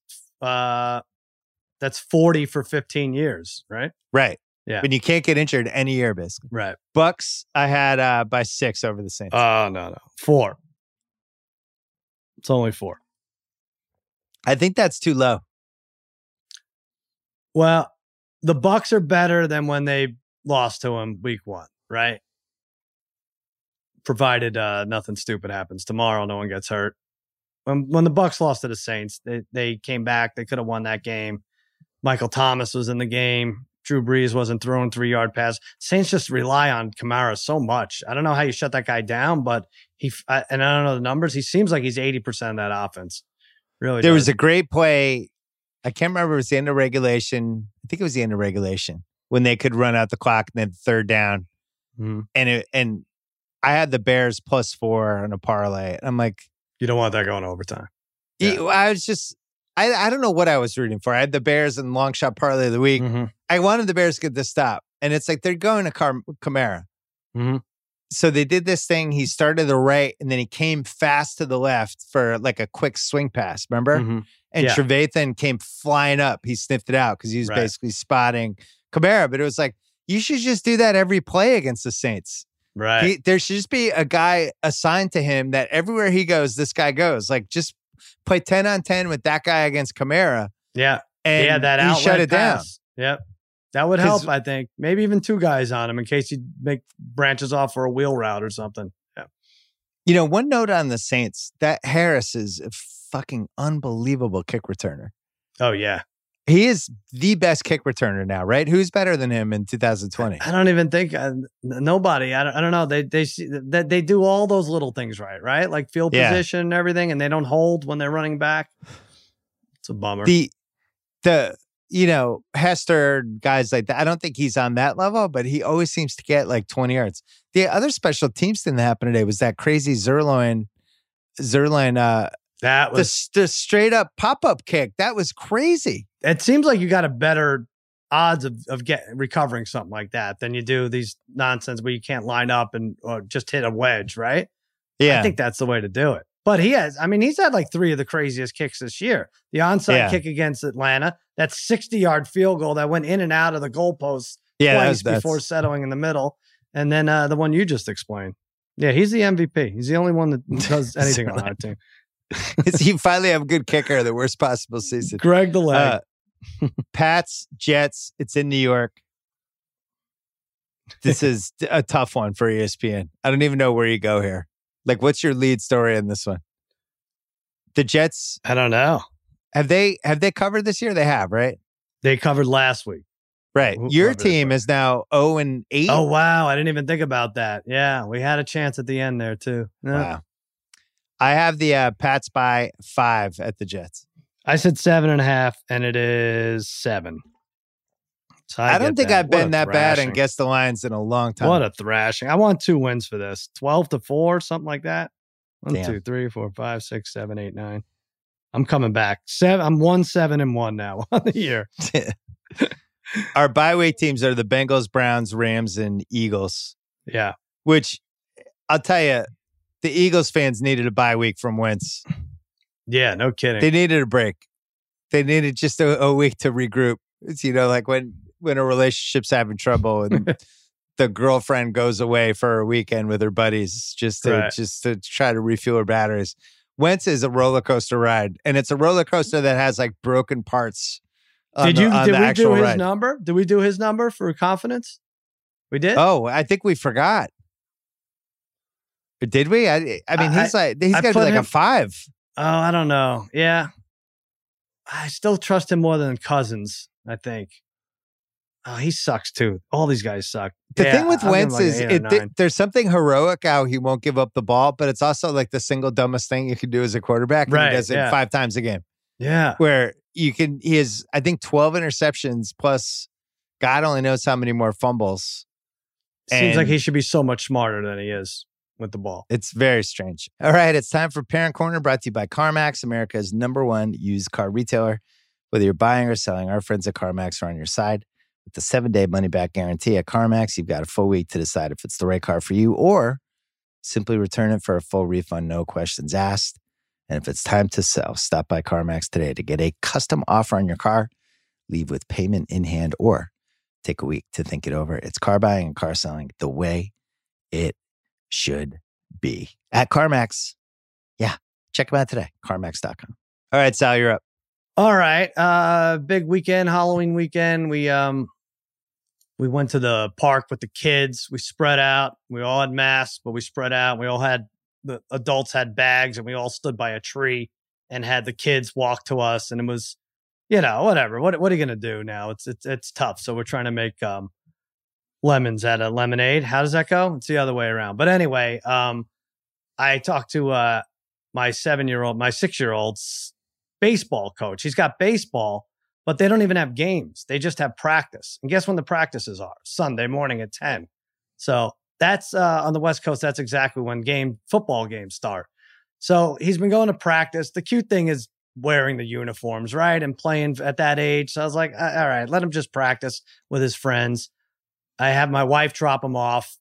That's 40 for 15 years, right?
Right.
Yeah.
But you can't get injured any year, basically.
Right.
Bucks, I had by 6 over the Saints.
Oh, no. 4. It's only 4.
I think that's too low.
Well, the Bucks are better than when they lost to him week 1, right? Provided nothing stupid happens tomorrow, no one gets hurt. When the Bucks lost to the Saints, they came back. They could have won that game. Michael Thomas was in the game. Drew Brees wasn't throwing 3-yard pass. Saints just rely on Kamara so much. I don't know how you shut that guy down, but I don't know the numbers. He seems like he's 80% of that offense. Really,
there was a great play. I can't remember if it was the end of regulation. I think it was the end of regulation when they could run out the clock and then third down. And I had the Bears +4 on a parlay. And I'm like,
you don't want that going overtime.
Yeah. I was just. I don't know what I was rooting for. I had the Bears in long shot parlay of the week. I wanted the Bears to get the stop. And it's like they're going to Kamara. So they did this thing. He started to the right and then he came fast to the left for like a quick swing pass, remember? And Trevathan came flying up. He sniffed it out because he was basically spotting Kamara. But it was like, you should just do that every play against the Saints.
Right.
There should just be a guy assigned to him that everywhere he goes, this guy goes. Like just play 10 on 10 with that guy against Kamara.
Yeah.
And
that
he shut it
pass.
down.
Yep. That would help, I think. Maybe even 2 guys on him in case he branches off for a wheel route or something. Yeah.
One note on the Saints, that Harris is a fucking unbelievable kick returner.
Oh, yeah.
He is the best kick returner now, right? Who's better than him in 2020?
I don't even think nobody. I don't know. They see that they do all those little things right? Like field position and everything, and they don't hold when they're running back. It's a bummer.
The Hester, guys like that. I don't think he's on that level, but he always seems to get like 20 yards. The other special teams thing that happened today was that crazy Zerline.
That was
the straight up pop-up kick. That was crazy.
It seems like you got a better odds of recovering something like that than you do these nonsense where you can't line up and just hit a wedge, right?
Yeah.
I think that's the way to do it. But he's had like 3 of the craziest kicks this year. The onside kick against Atlanta, that 60-yard field goal that went in and out of the goalposts twice before settling in the middle. And then the one you just explained. Yeah, he's the MVP. He's the only one that does anything on our team.
You finally have a good kicker, the worst possible season.
Greg the leg.
Pats, Jets, it's in New York. This is a tough one for ESPN. I don't even know where you go here. Like, what's your lead story in this one? The Jets.
I don't know.
Have they covered this year? They have, right?
They covered last week.
Right. Your team is now 0-8.
Oh, wow. I didn't even think about that. Yeah. We had a chance at the end there, too. Yeah.
Wow. I have the Pats by 5 at the Jets.
I said 7.5, and it is 7. So
I don't think I've been that bad and guessed the lines in a long time.
What a thrashing. I want 2 wins for this. 12-4, something like that. 1, 2, 3, 4, 5, 6, 7, 8, 9. I'm coming back. I'm 1-7-1 now on the year.
Our bye week teams are the Bengals, Browns, Rams, and Eagles.
Yeah.
Which I'll tell you, the Eagles fans needed a bye week from Wentz.
Yeah, no kidding.
They needed a break. They needed just a week to regroup. It's, like when a relationship's having trouble and the girlfriend goes away for a weekend with her buddies just to try to refuel her batteries. Wentz is a roller coaster ride, and it's a roller coaster that has like broken parts.
Did we do his number? Did we do his number for confidence? We did.
Oh, I think we forgot. Did we? I mean, he's got to be like a 5.
Oh, I don't know. Yeah, I still trust him more than Cousins. I think. Oh, he sucks too. All these guys suck.
The thing with Wentz is there's something heroic how he won't give up the ball, but it's also like the single dumbest thing you can do as a quarterback. And he does it 5 times a game.
Yeah.
Where he has, I think, 12 interceptions plus God only knows how many more fumbles.
Seems like he should be so much smarter than he is with the ball.
It's very strange. All right. It's time for Parent Corner, brought to you by CarMax, America's #1 used car retailer. Whether you're buying or selling, our friends at CarMax are on your side. With the 7-day money-back guarantee at CarMax, you've got a full week to decide if it's the right car for you or simply return it for a full refund, no questions asked. And if it's time to sell, stop by CarMax today to get a custom offer on your car, leave with payment in hand, or take a week to think it over. It's car buying and car selling the way it should be. At CarMax. Yeah, check them out today, CarMax.com. All right, Sal, you're up.
All right. Big weekend, Halloween weekend. We went to the park with the kids. We spread out. We all had masks, but we spread out. The adults had bags, and we all stood by a tree and had the kids walk to us. And it was, whatever. What are you going to do now? It's tough. So we're trying to make lemons out of lemonade. How does that go? It's the other way around. But anyway, I talked to my 6-year-old's baseball coach. He's got baseball, but they don't even have games. They just have practice. And guess when the practices are? Sunday morning at 10. So that's on the West Coast. That's exactly when football games start. So he's been going to practice. The cute thing is wearing the uniforms, right? And playing at that age. So I was like, all right, let him just practice with his friends. I have my wife drop him off.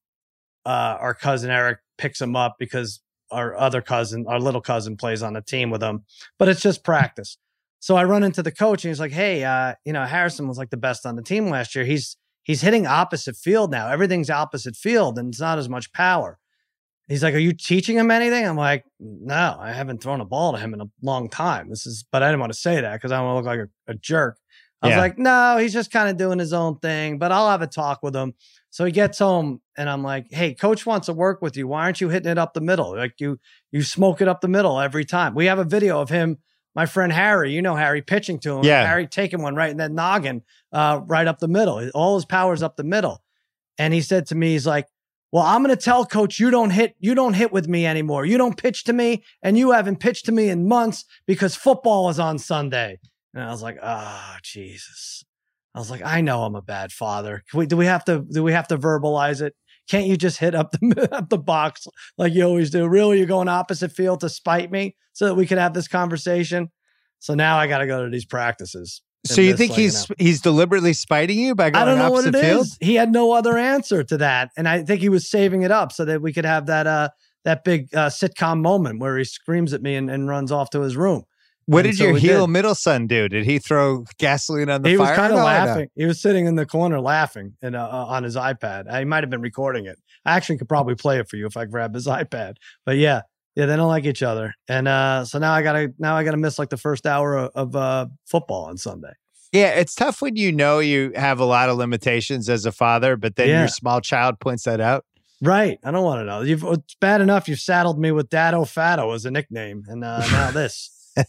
Our cousin Eric picks him up because our little cousin plays on the team with him, but it's just practice. So I run into the coach and he's like, hey, Harrison was like the best on the team last year. He's hitting opposite field now. Everything's opposite field and it's not as much power. He's like, are you teaching him anything? I'm like, no, I haven't thrown a ball to him in a long time. But I didn't want to say that because I don't want to look like a jerk. I was like, no, he's just kind of doing his own thing, but I'll have a talk with him. So he gets home and I'm like, hey, coach wants to work with you. Why aren't you hitting it up the middle? Like you smoke it up the middle every time. We have a video of him, my friend Harry, Harry pitching to him.
Yeah.
Harry taking one right in that noggin, right up the middle. All his power's up the middle. And he said to me, he's like, well, I'm going to tell coach, you don't hit with me anymore. You don't pitch to me and you haven't pitched to me in months because football is on Sunday. And I was like, oh, Jesus. I was like, I know I'm a bad father. Do we have to verbalize it? Can't you just hit up the box like you always do? Really? You're going opposite field to spite me so that we could have this conversation? So now I got to go to these practices.
So you think he's deliberately spiting you by going opposite field? I don't know what it is.
He had no other answer to that. And I think he was saving it up so that we could have that big sitcom moment where he screams at me and runs off to his room.
What did your heel middle son do? Did he throw gasoline on the fire?
He was kind of laughing. He was sitting in the corner laughing and on his iPad. He might have been recording it. I actually could probably play it for you if I grab his iPad. But yeah, they don't like each other. And so now I gotta miss like the first hour of football on Sunday.
Yeah, it's tough when you have a lot of limitations as a father, but then your small child points that out.
Right. I don't want to know. It's bad enough you've saddled me with Dado Fatto as a nickname, and now this.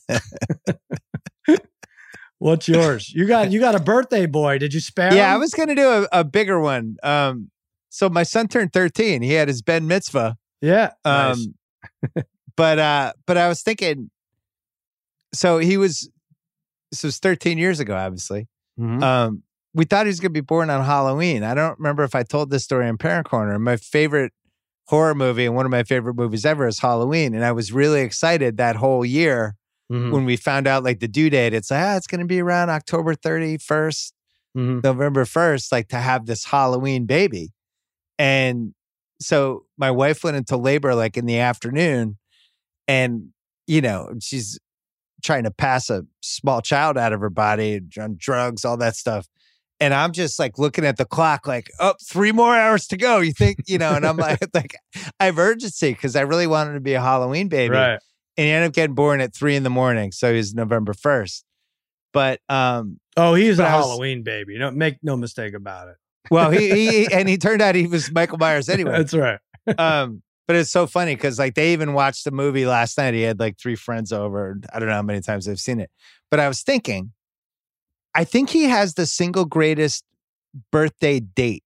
What's yours? You got a birthday boy. Did you spare him?
Yeah, I was gonna do a bigger one. So my son turned 13. He had his Ben mitzvah.
Yeah. Nice.
But I was thinking, so it's 13 years ago, obviously. Mm-hmm. We thought he was gonna be born on Halloween. I don't remember if I told this story in Parent Corner. My favorite horror movie and one of my favorite movies ever is Halloween, and I was really excited that whole year. Mm-hmm. When we found out like the due date, it's like, it's going to be around October 31st, November 1st, like to have this Halloween baby. And so my wife went into labor like in the afternoon, and she's trying to pass a small child out of her body on drugs, all that stuff. And I'm just like looking at the clock, like, 3 more hours to go. You think, and I'm like, I have urgency because I really wanted to be a Halloween baby.
Right.
And he ended up getting born at 3 a.m. So he's November 1st. But
he's a Halloween baby. Make no mistake about it.
Well, he turned out he was Michael Myers anyway.
That's right.
But it's so funny because like they even watched the movie last night. He had like 3 friends over. I don't know how many times they've seen it. But I was thinking, I think he has the single greatest birthday date.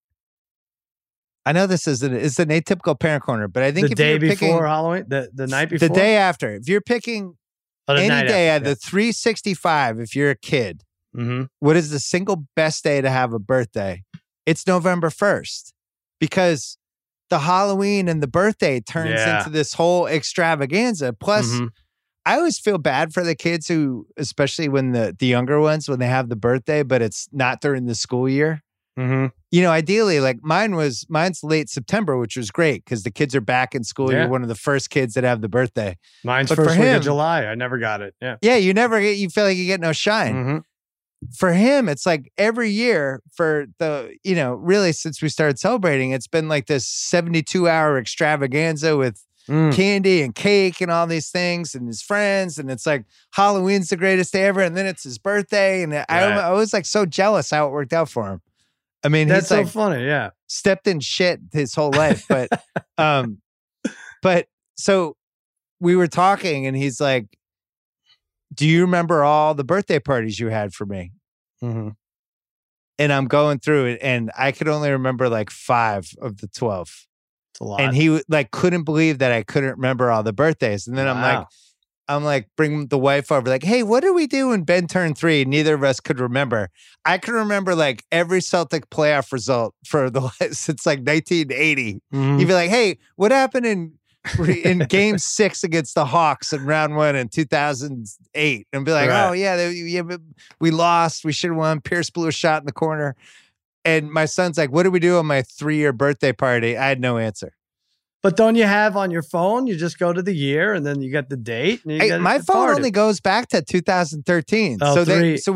I know it's an atypical parent corner, but I think
the day before Halloween, the night before,
the day after. If you're picking any day out of the 365, if you're a kid, what is the single best day to have a birthday? It's November 1st, because the Halloween and the birthday turns into this whole extravaganza. Plus, I always feel bad for the kids who, especially when the younger ones, when they have the birthday, but it's not during the school year. Ideally, like mine's late September, which was great because the kids are back in school. You're one of the first kids that have the birthday.
Mine's first week of July. I never got it. Yeah.
Yeah, you feel like you get no shine. For him, it's like every year for the, really since we started celebrating, it's been like this 72-hour extravaganza with candy and cake and all these things and his friends. And it's like Halloween's the greatest day ever. And then it's his birthday. And I was like so jealous how it worked out for him. I mean,
that's
so
funny. Yeah.
Stepped in shit his whole life. But so we were talking and he's like, do you remember all the birthday parties you had for me? And I'm going through it and I could only remember like 5 of the 12.
It's a lot.
And he like couldn't believe that I couldn't remember all the birthdays. And then I'm like, bring the wife over, like, hey, what did we do when Ben turned 3? Neither of us could remember. I could remember like every Celtic playoff result since like 1980. You'd be like, hey, what happened in game 6 against the Hawks in round 1 in 2008? And be like, oh yeah, we lost. We should have won. Pierce blew a shot in the corner. And my son's like, what did we do on my 3-year birthday party? I had no answer.
But don't you have on your phone? You just go to the year and then you get the date. And
my phone only goes back to 2013. So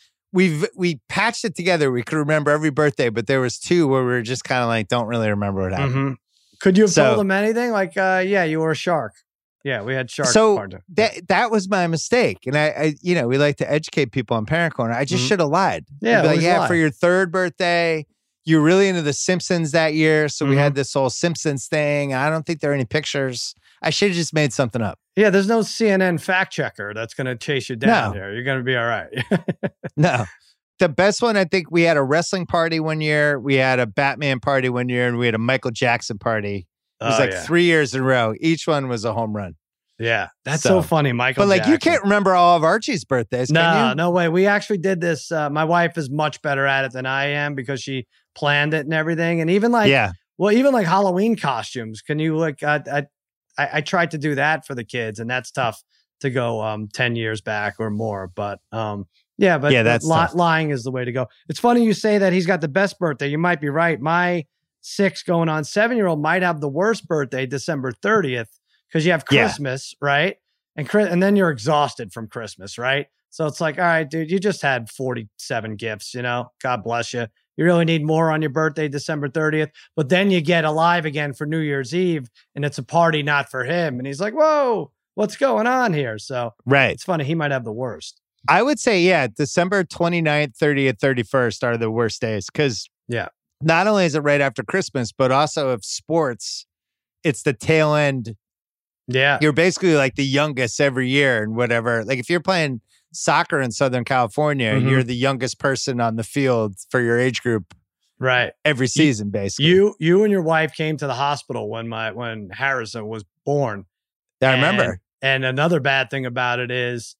we patched it together. We could remember every birthday, but there was 2 where we were just kind of like, don't really remember what happened.
Could you have told them anything? Like, you were a shark. Yeah, we had sharks.
So that was my mistake. And I we like to educate people on Parent Corner. I just should have lied.
Yeah,
for your 3rd birthday, you were really into The Simpsons that year. So we had this whole Simpsons thing. I don't think there are any pictures. I should have just made something up.
Yeah, there's no CNN fact checker that's going to chase you down here. You're going to be all right.
No. The best one, I think we had a wrestling party one year. We had a Batman party one year. And we had a Michael Jackson party. It was 3 years in a row. Each one was a home run.
Yeah, that's so funny, Michael.
But like,
Jackson.
You can't remember all of Archie's birthdays, can you?
No way. We actually did this. My wife is much better at it than I am because she planned it and everything. And even like, even like Halloween costumes. Can you like? I tried to do that for the kids, and that's tough to go 10 years back or more. But that's lying is the way to go. It's funny you say that he's got the best birthday. You might be right. My 6 going on 7-year-old might have the worst birthday, December 30th, because you have Christmas, right? And then you're exhausted from Christmas, right? So it's like, all right, dude, you just had 47 gifts, God bless you. You really need more on your birthday, December 30th. But then you get alive again for New Year's Eve, and it's a party not for him. And he's like, whoa, what's going on here? So it's funny. He might have the worst.
I would say, December 29th, 30th, 31st are the worst days because not only is it right after Christmas, but also if sports, it's the tail end.
Yeah.
You're basically like the youngest every year and whatever. Like if you're playing soccer in Southern California, you're the youngest person on the field for your age group.
Right.
Every season, basically.
You and your wife came to the hospital when Harrison was born.
I remember.
And another bad thing about it is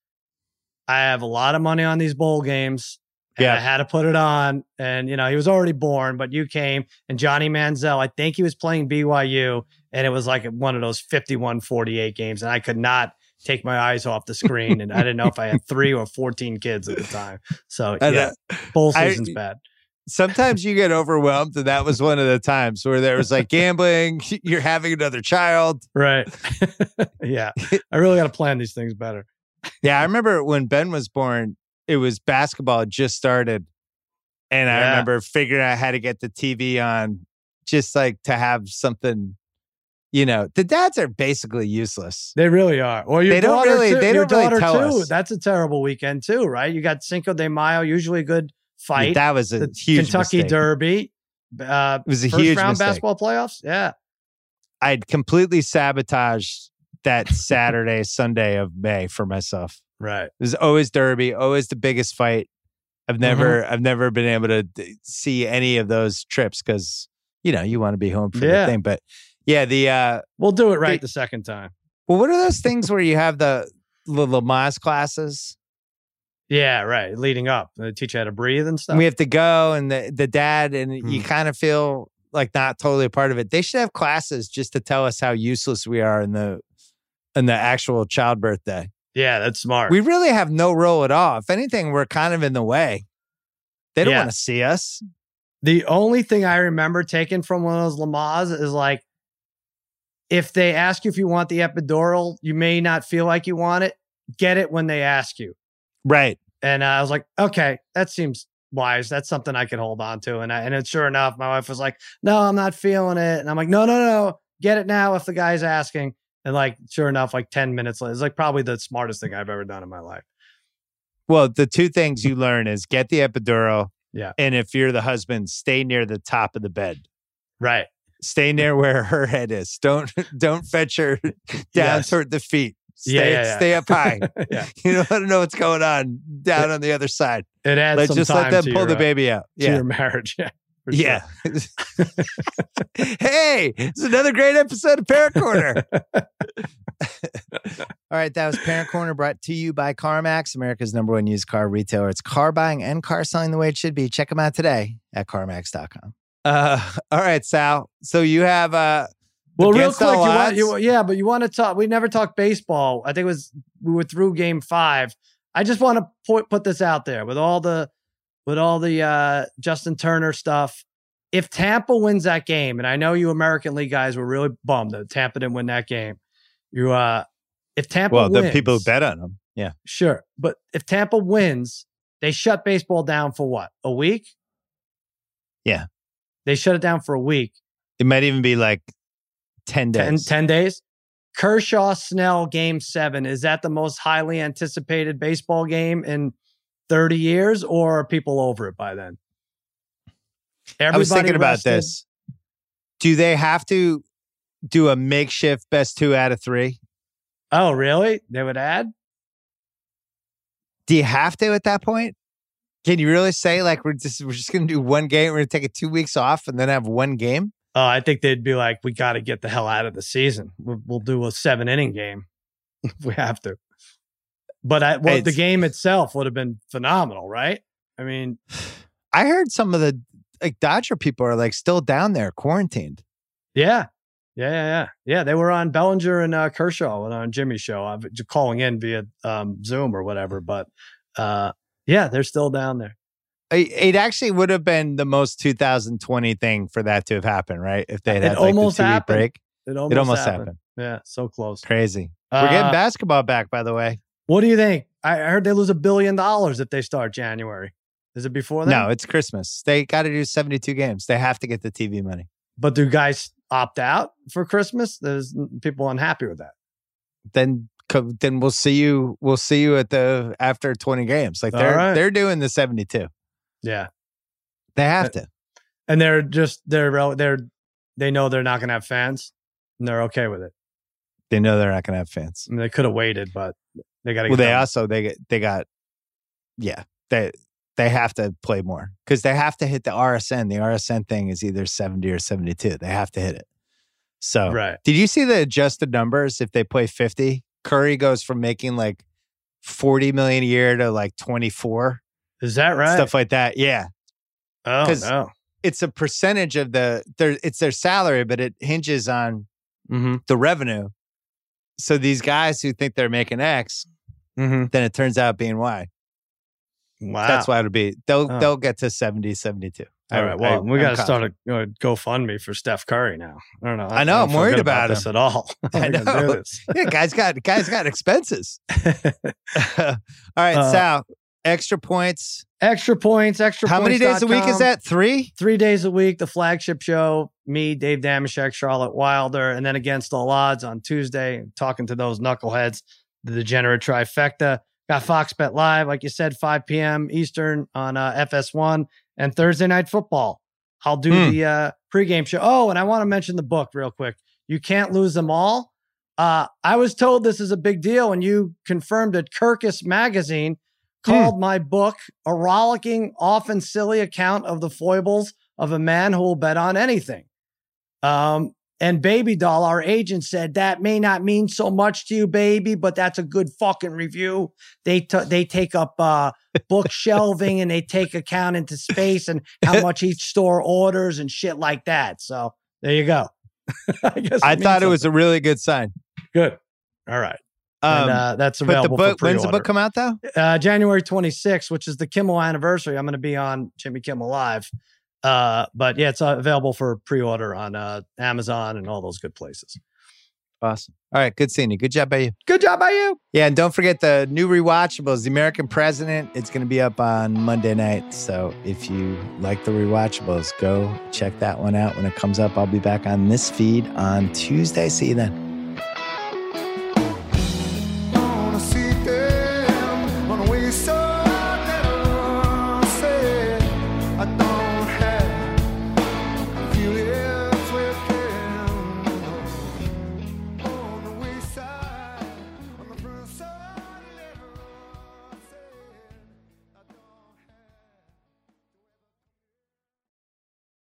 I have a lot of money on these bowl games. And I had to put it on. And, he was already born, but you came and Johnny Manziel, I think he was playing BYU. And it was like one of those 51-48 games. And I could not take my eyes off the screen. And I didn't know if I had 3 or 14 kids at the time. So, bowl season's bad.
sometimes you get overwhelmed, and that was one of the times where there was like gambling, you're having another child.
Right. Yeah. I really got to plan these things better.
Yeah, I remember when Ben was born, it was basketball had just started. And I remember figuring out how to get the TV on just like to have something, the dads are basically useless.
They really are. Or your
they don't
daughter
really,
too.
they
Your
don't really
daughter
tell
too.
us.
That's a terrible weekend too, right? You got Cinco de Mayo, usually a good fight.
Yeah, that was a
the
huge
Kentucky
mistake.
Derby.
It was a
first
huge
round
mistake.
basketball playoffs. Yeah.
I'd completely sabotaged that Saturday, Sunday of May for myself.
Right.
It was always Derby, always the biggest fight. I've never been able to see any of those trips because you want to be home for the thing. But yeah,
we'll do it right the second time.
Well, what are those things where you have the Lamaze classes?
Yeah, right. Leading up, they teach you how to breathe and stuff.
We have to go, and the dad, and you kind of feel like not totally a part of it. They should have classes just to tell us how useless we are in the actual childbirth day.
Yeah, that's smart.
We really have no role at all. If anything, we're kind of in the way. They don't want to see us.
The only thing I remember taking from one of those Lamaze is like, if they ask you if you want the epidural, you may not feel like you want it. Get it when they ask you.
Right.
And I was like, okay, that seems wise. That's something I can hold on to. And sure enough, my wife was like, no, I'm not feeling it. And I'm like, no, get it now if the guy's asking. And like, sure enough, like 10 minutes later, it's like probably the smartest thing I've ever done in my life.
Well, the two things you learn is get the epidural.
Yeah.
And if you're the husband, stay near the top of the bed.
Right.
Stay near where her head is. Don't fetch her down toward the feet. Stay up high.
Yeah.
You don't want to know what's going on down on the other side.
It adds some
just
time
let them pull the baby out.
To your marriage. Yeah.
Yeah. Hey, it's another great episode of Parent Corner. All right, that was Parent Corner brought to you by CarMax, America's #1 used car retailer. It's car buying and car selling the way it should be. Check them out today at CarMax.com. All right, Sal. So you have
well, real quick, but you want to talk. We never talked baseball. I think we were through Game 5. I just want to put this out there with all the Justin Turner stuff. If Tampa wins that game, and I know you American League guys were really bummed that Tampa didn't win that game. If Tampa wins,
the people who bet on them, yeah,
sure. But if Tampa wins, they shut baseball down for what? A week?
Yeah,
they shut it down for a week.
It might even be like 10 days.
10 days. Kershaw Snell Game 7. Is that the most highly anticipated baseball game in 30 years, or are people over it by then?
I was thinking about this. Do they have to do a makeshift best 2 out of 3?
Oh, really? They would add?
Do you have to at that point? Can you really say like we're just going to do one game? We're going to take it 2 weeks off and then have one game?
Oh, I think they'd be like, we got to get the hell out of the season. We'll do a 7-inning game if we have to. But the game itself would have been phenomenal, right? I mean,
I heard some of the Dodger people are like still down there quarantined.
Yeah. They were on Bellinger and Kershaw on Jimmy's show. I'm calling in via Zoom or whatever. But they're still down there.
It actually would have been the most 2020 thing for that to have happened, right? If they had
almost
the 2-week
happened.
break.
It almost happened. Yeah, so close.
Crazy. We're getting basketball back, by the way.
What do you think? I heard they lose $1 billion if they start January. Is it before that?
No, it's Christmas. They got to do 72 games. They have to get the TV money.
But do guys opt out for Christmas? There's people unhappy with that.
Then we'll see you. We'll see you after 20 games. Like they're doing the 72.
Yeah,
they have to.
And they know they're not going to have fans, and they're okay with it.
They know they're not going to have fans.
I mean, they could have waited, but they got to.
Well, they have to play more because they have to hit the RSN. The RSN thing is either 70 or 72. They have to hit it. So,
right.
Did you see the adjusted numbers? If they play 50, Curry goes from making like $40 million a year to like 24.
Is that right?
Stuff like that. Yeah.
Oh, no.
It's a percentage of it's their salary, but it hinges on the revenue. So these guys who think they're making X, then it turns out being Y.
Wow.
That's why it'll be. They'll get to 70, 72.
All right. Well, we got to start a GoFundMe for Steph Curry now. I don't know.
I know. I'm worried about
this at all.
I know. Yeah, guys got expenses. All right, Sal. Extra points.
Extra points.
How many days a week is that? 3?
3 days a week. The flagship show. Me, Dave Damashek, Charlotte Wilder, and then Against All Odds on Tuesday. Talking to those knuckleheads, the degenerate trifecta. Got Fox Bet Live, like you said, 5 p.m. Eastern on FS1, and Thursday Night Football. I'll do the pregame show. Oh, and I want to mention the book real quick. You Can't Lose Them All. I was told this is a big deal, and you confirmed it. Kirkus Magazine called my book a rollicking, often silly account of the foibles of a man who will bet on anything. And Baby Doll, our agent, said that may not mean so much to you, baby, but that's a good fucking review. They take up book shelving and they take account into space and how much each store orders and shit like that. So there you go. I
thought it was a really good sign.
Good. All right. And that's available for pre-order.
When's the book come out, though?
January 26th, which is the Kimmel anniversary. I'm going to be on Jimmy Kimmel Live. But yeah, it's available for pre-order on Amazon and all those good places.
Awesome. All right. Good seeing you. Good job by you.
Good job by you.
Yeah. And don't forget the new rewatchables, The American President. It's going to be up on Monday night. So if you like the rewatchables, go check that one out when it comes up. I'll be back on this feed on Tuesday. See you then.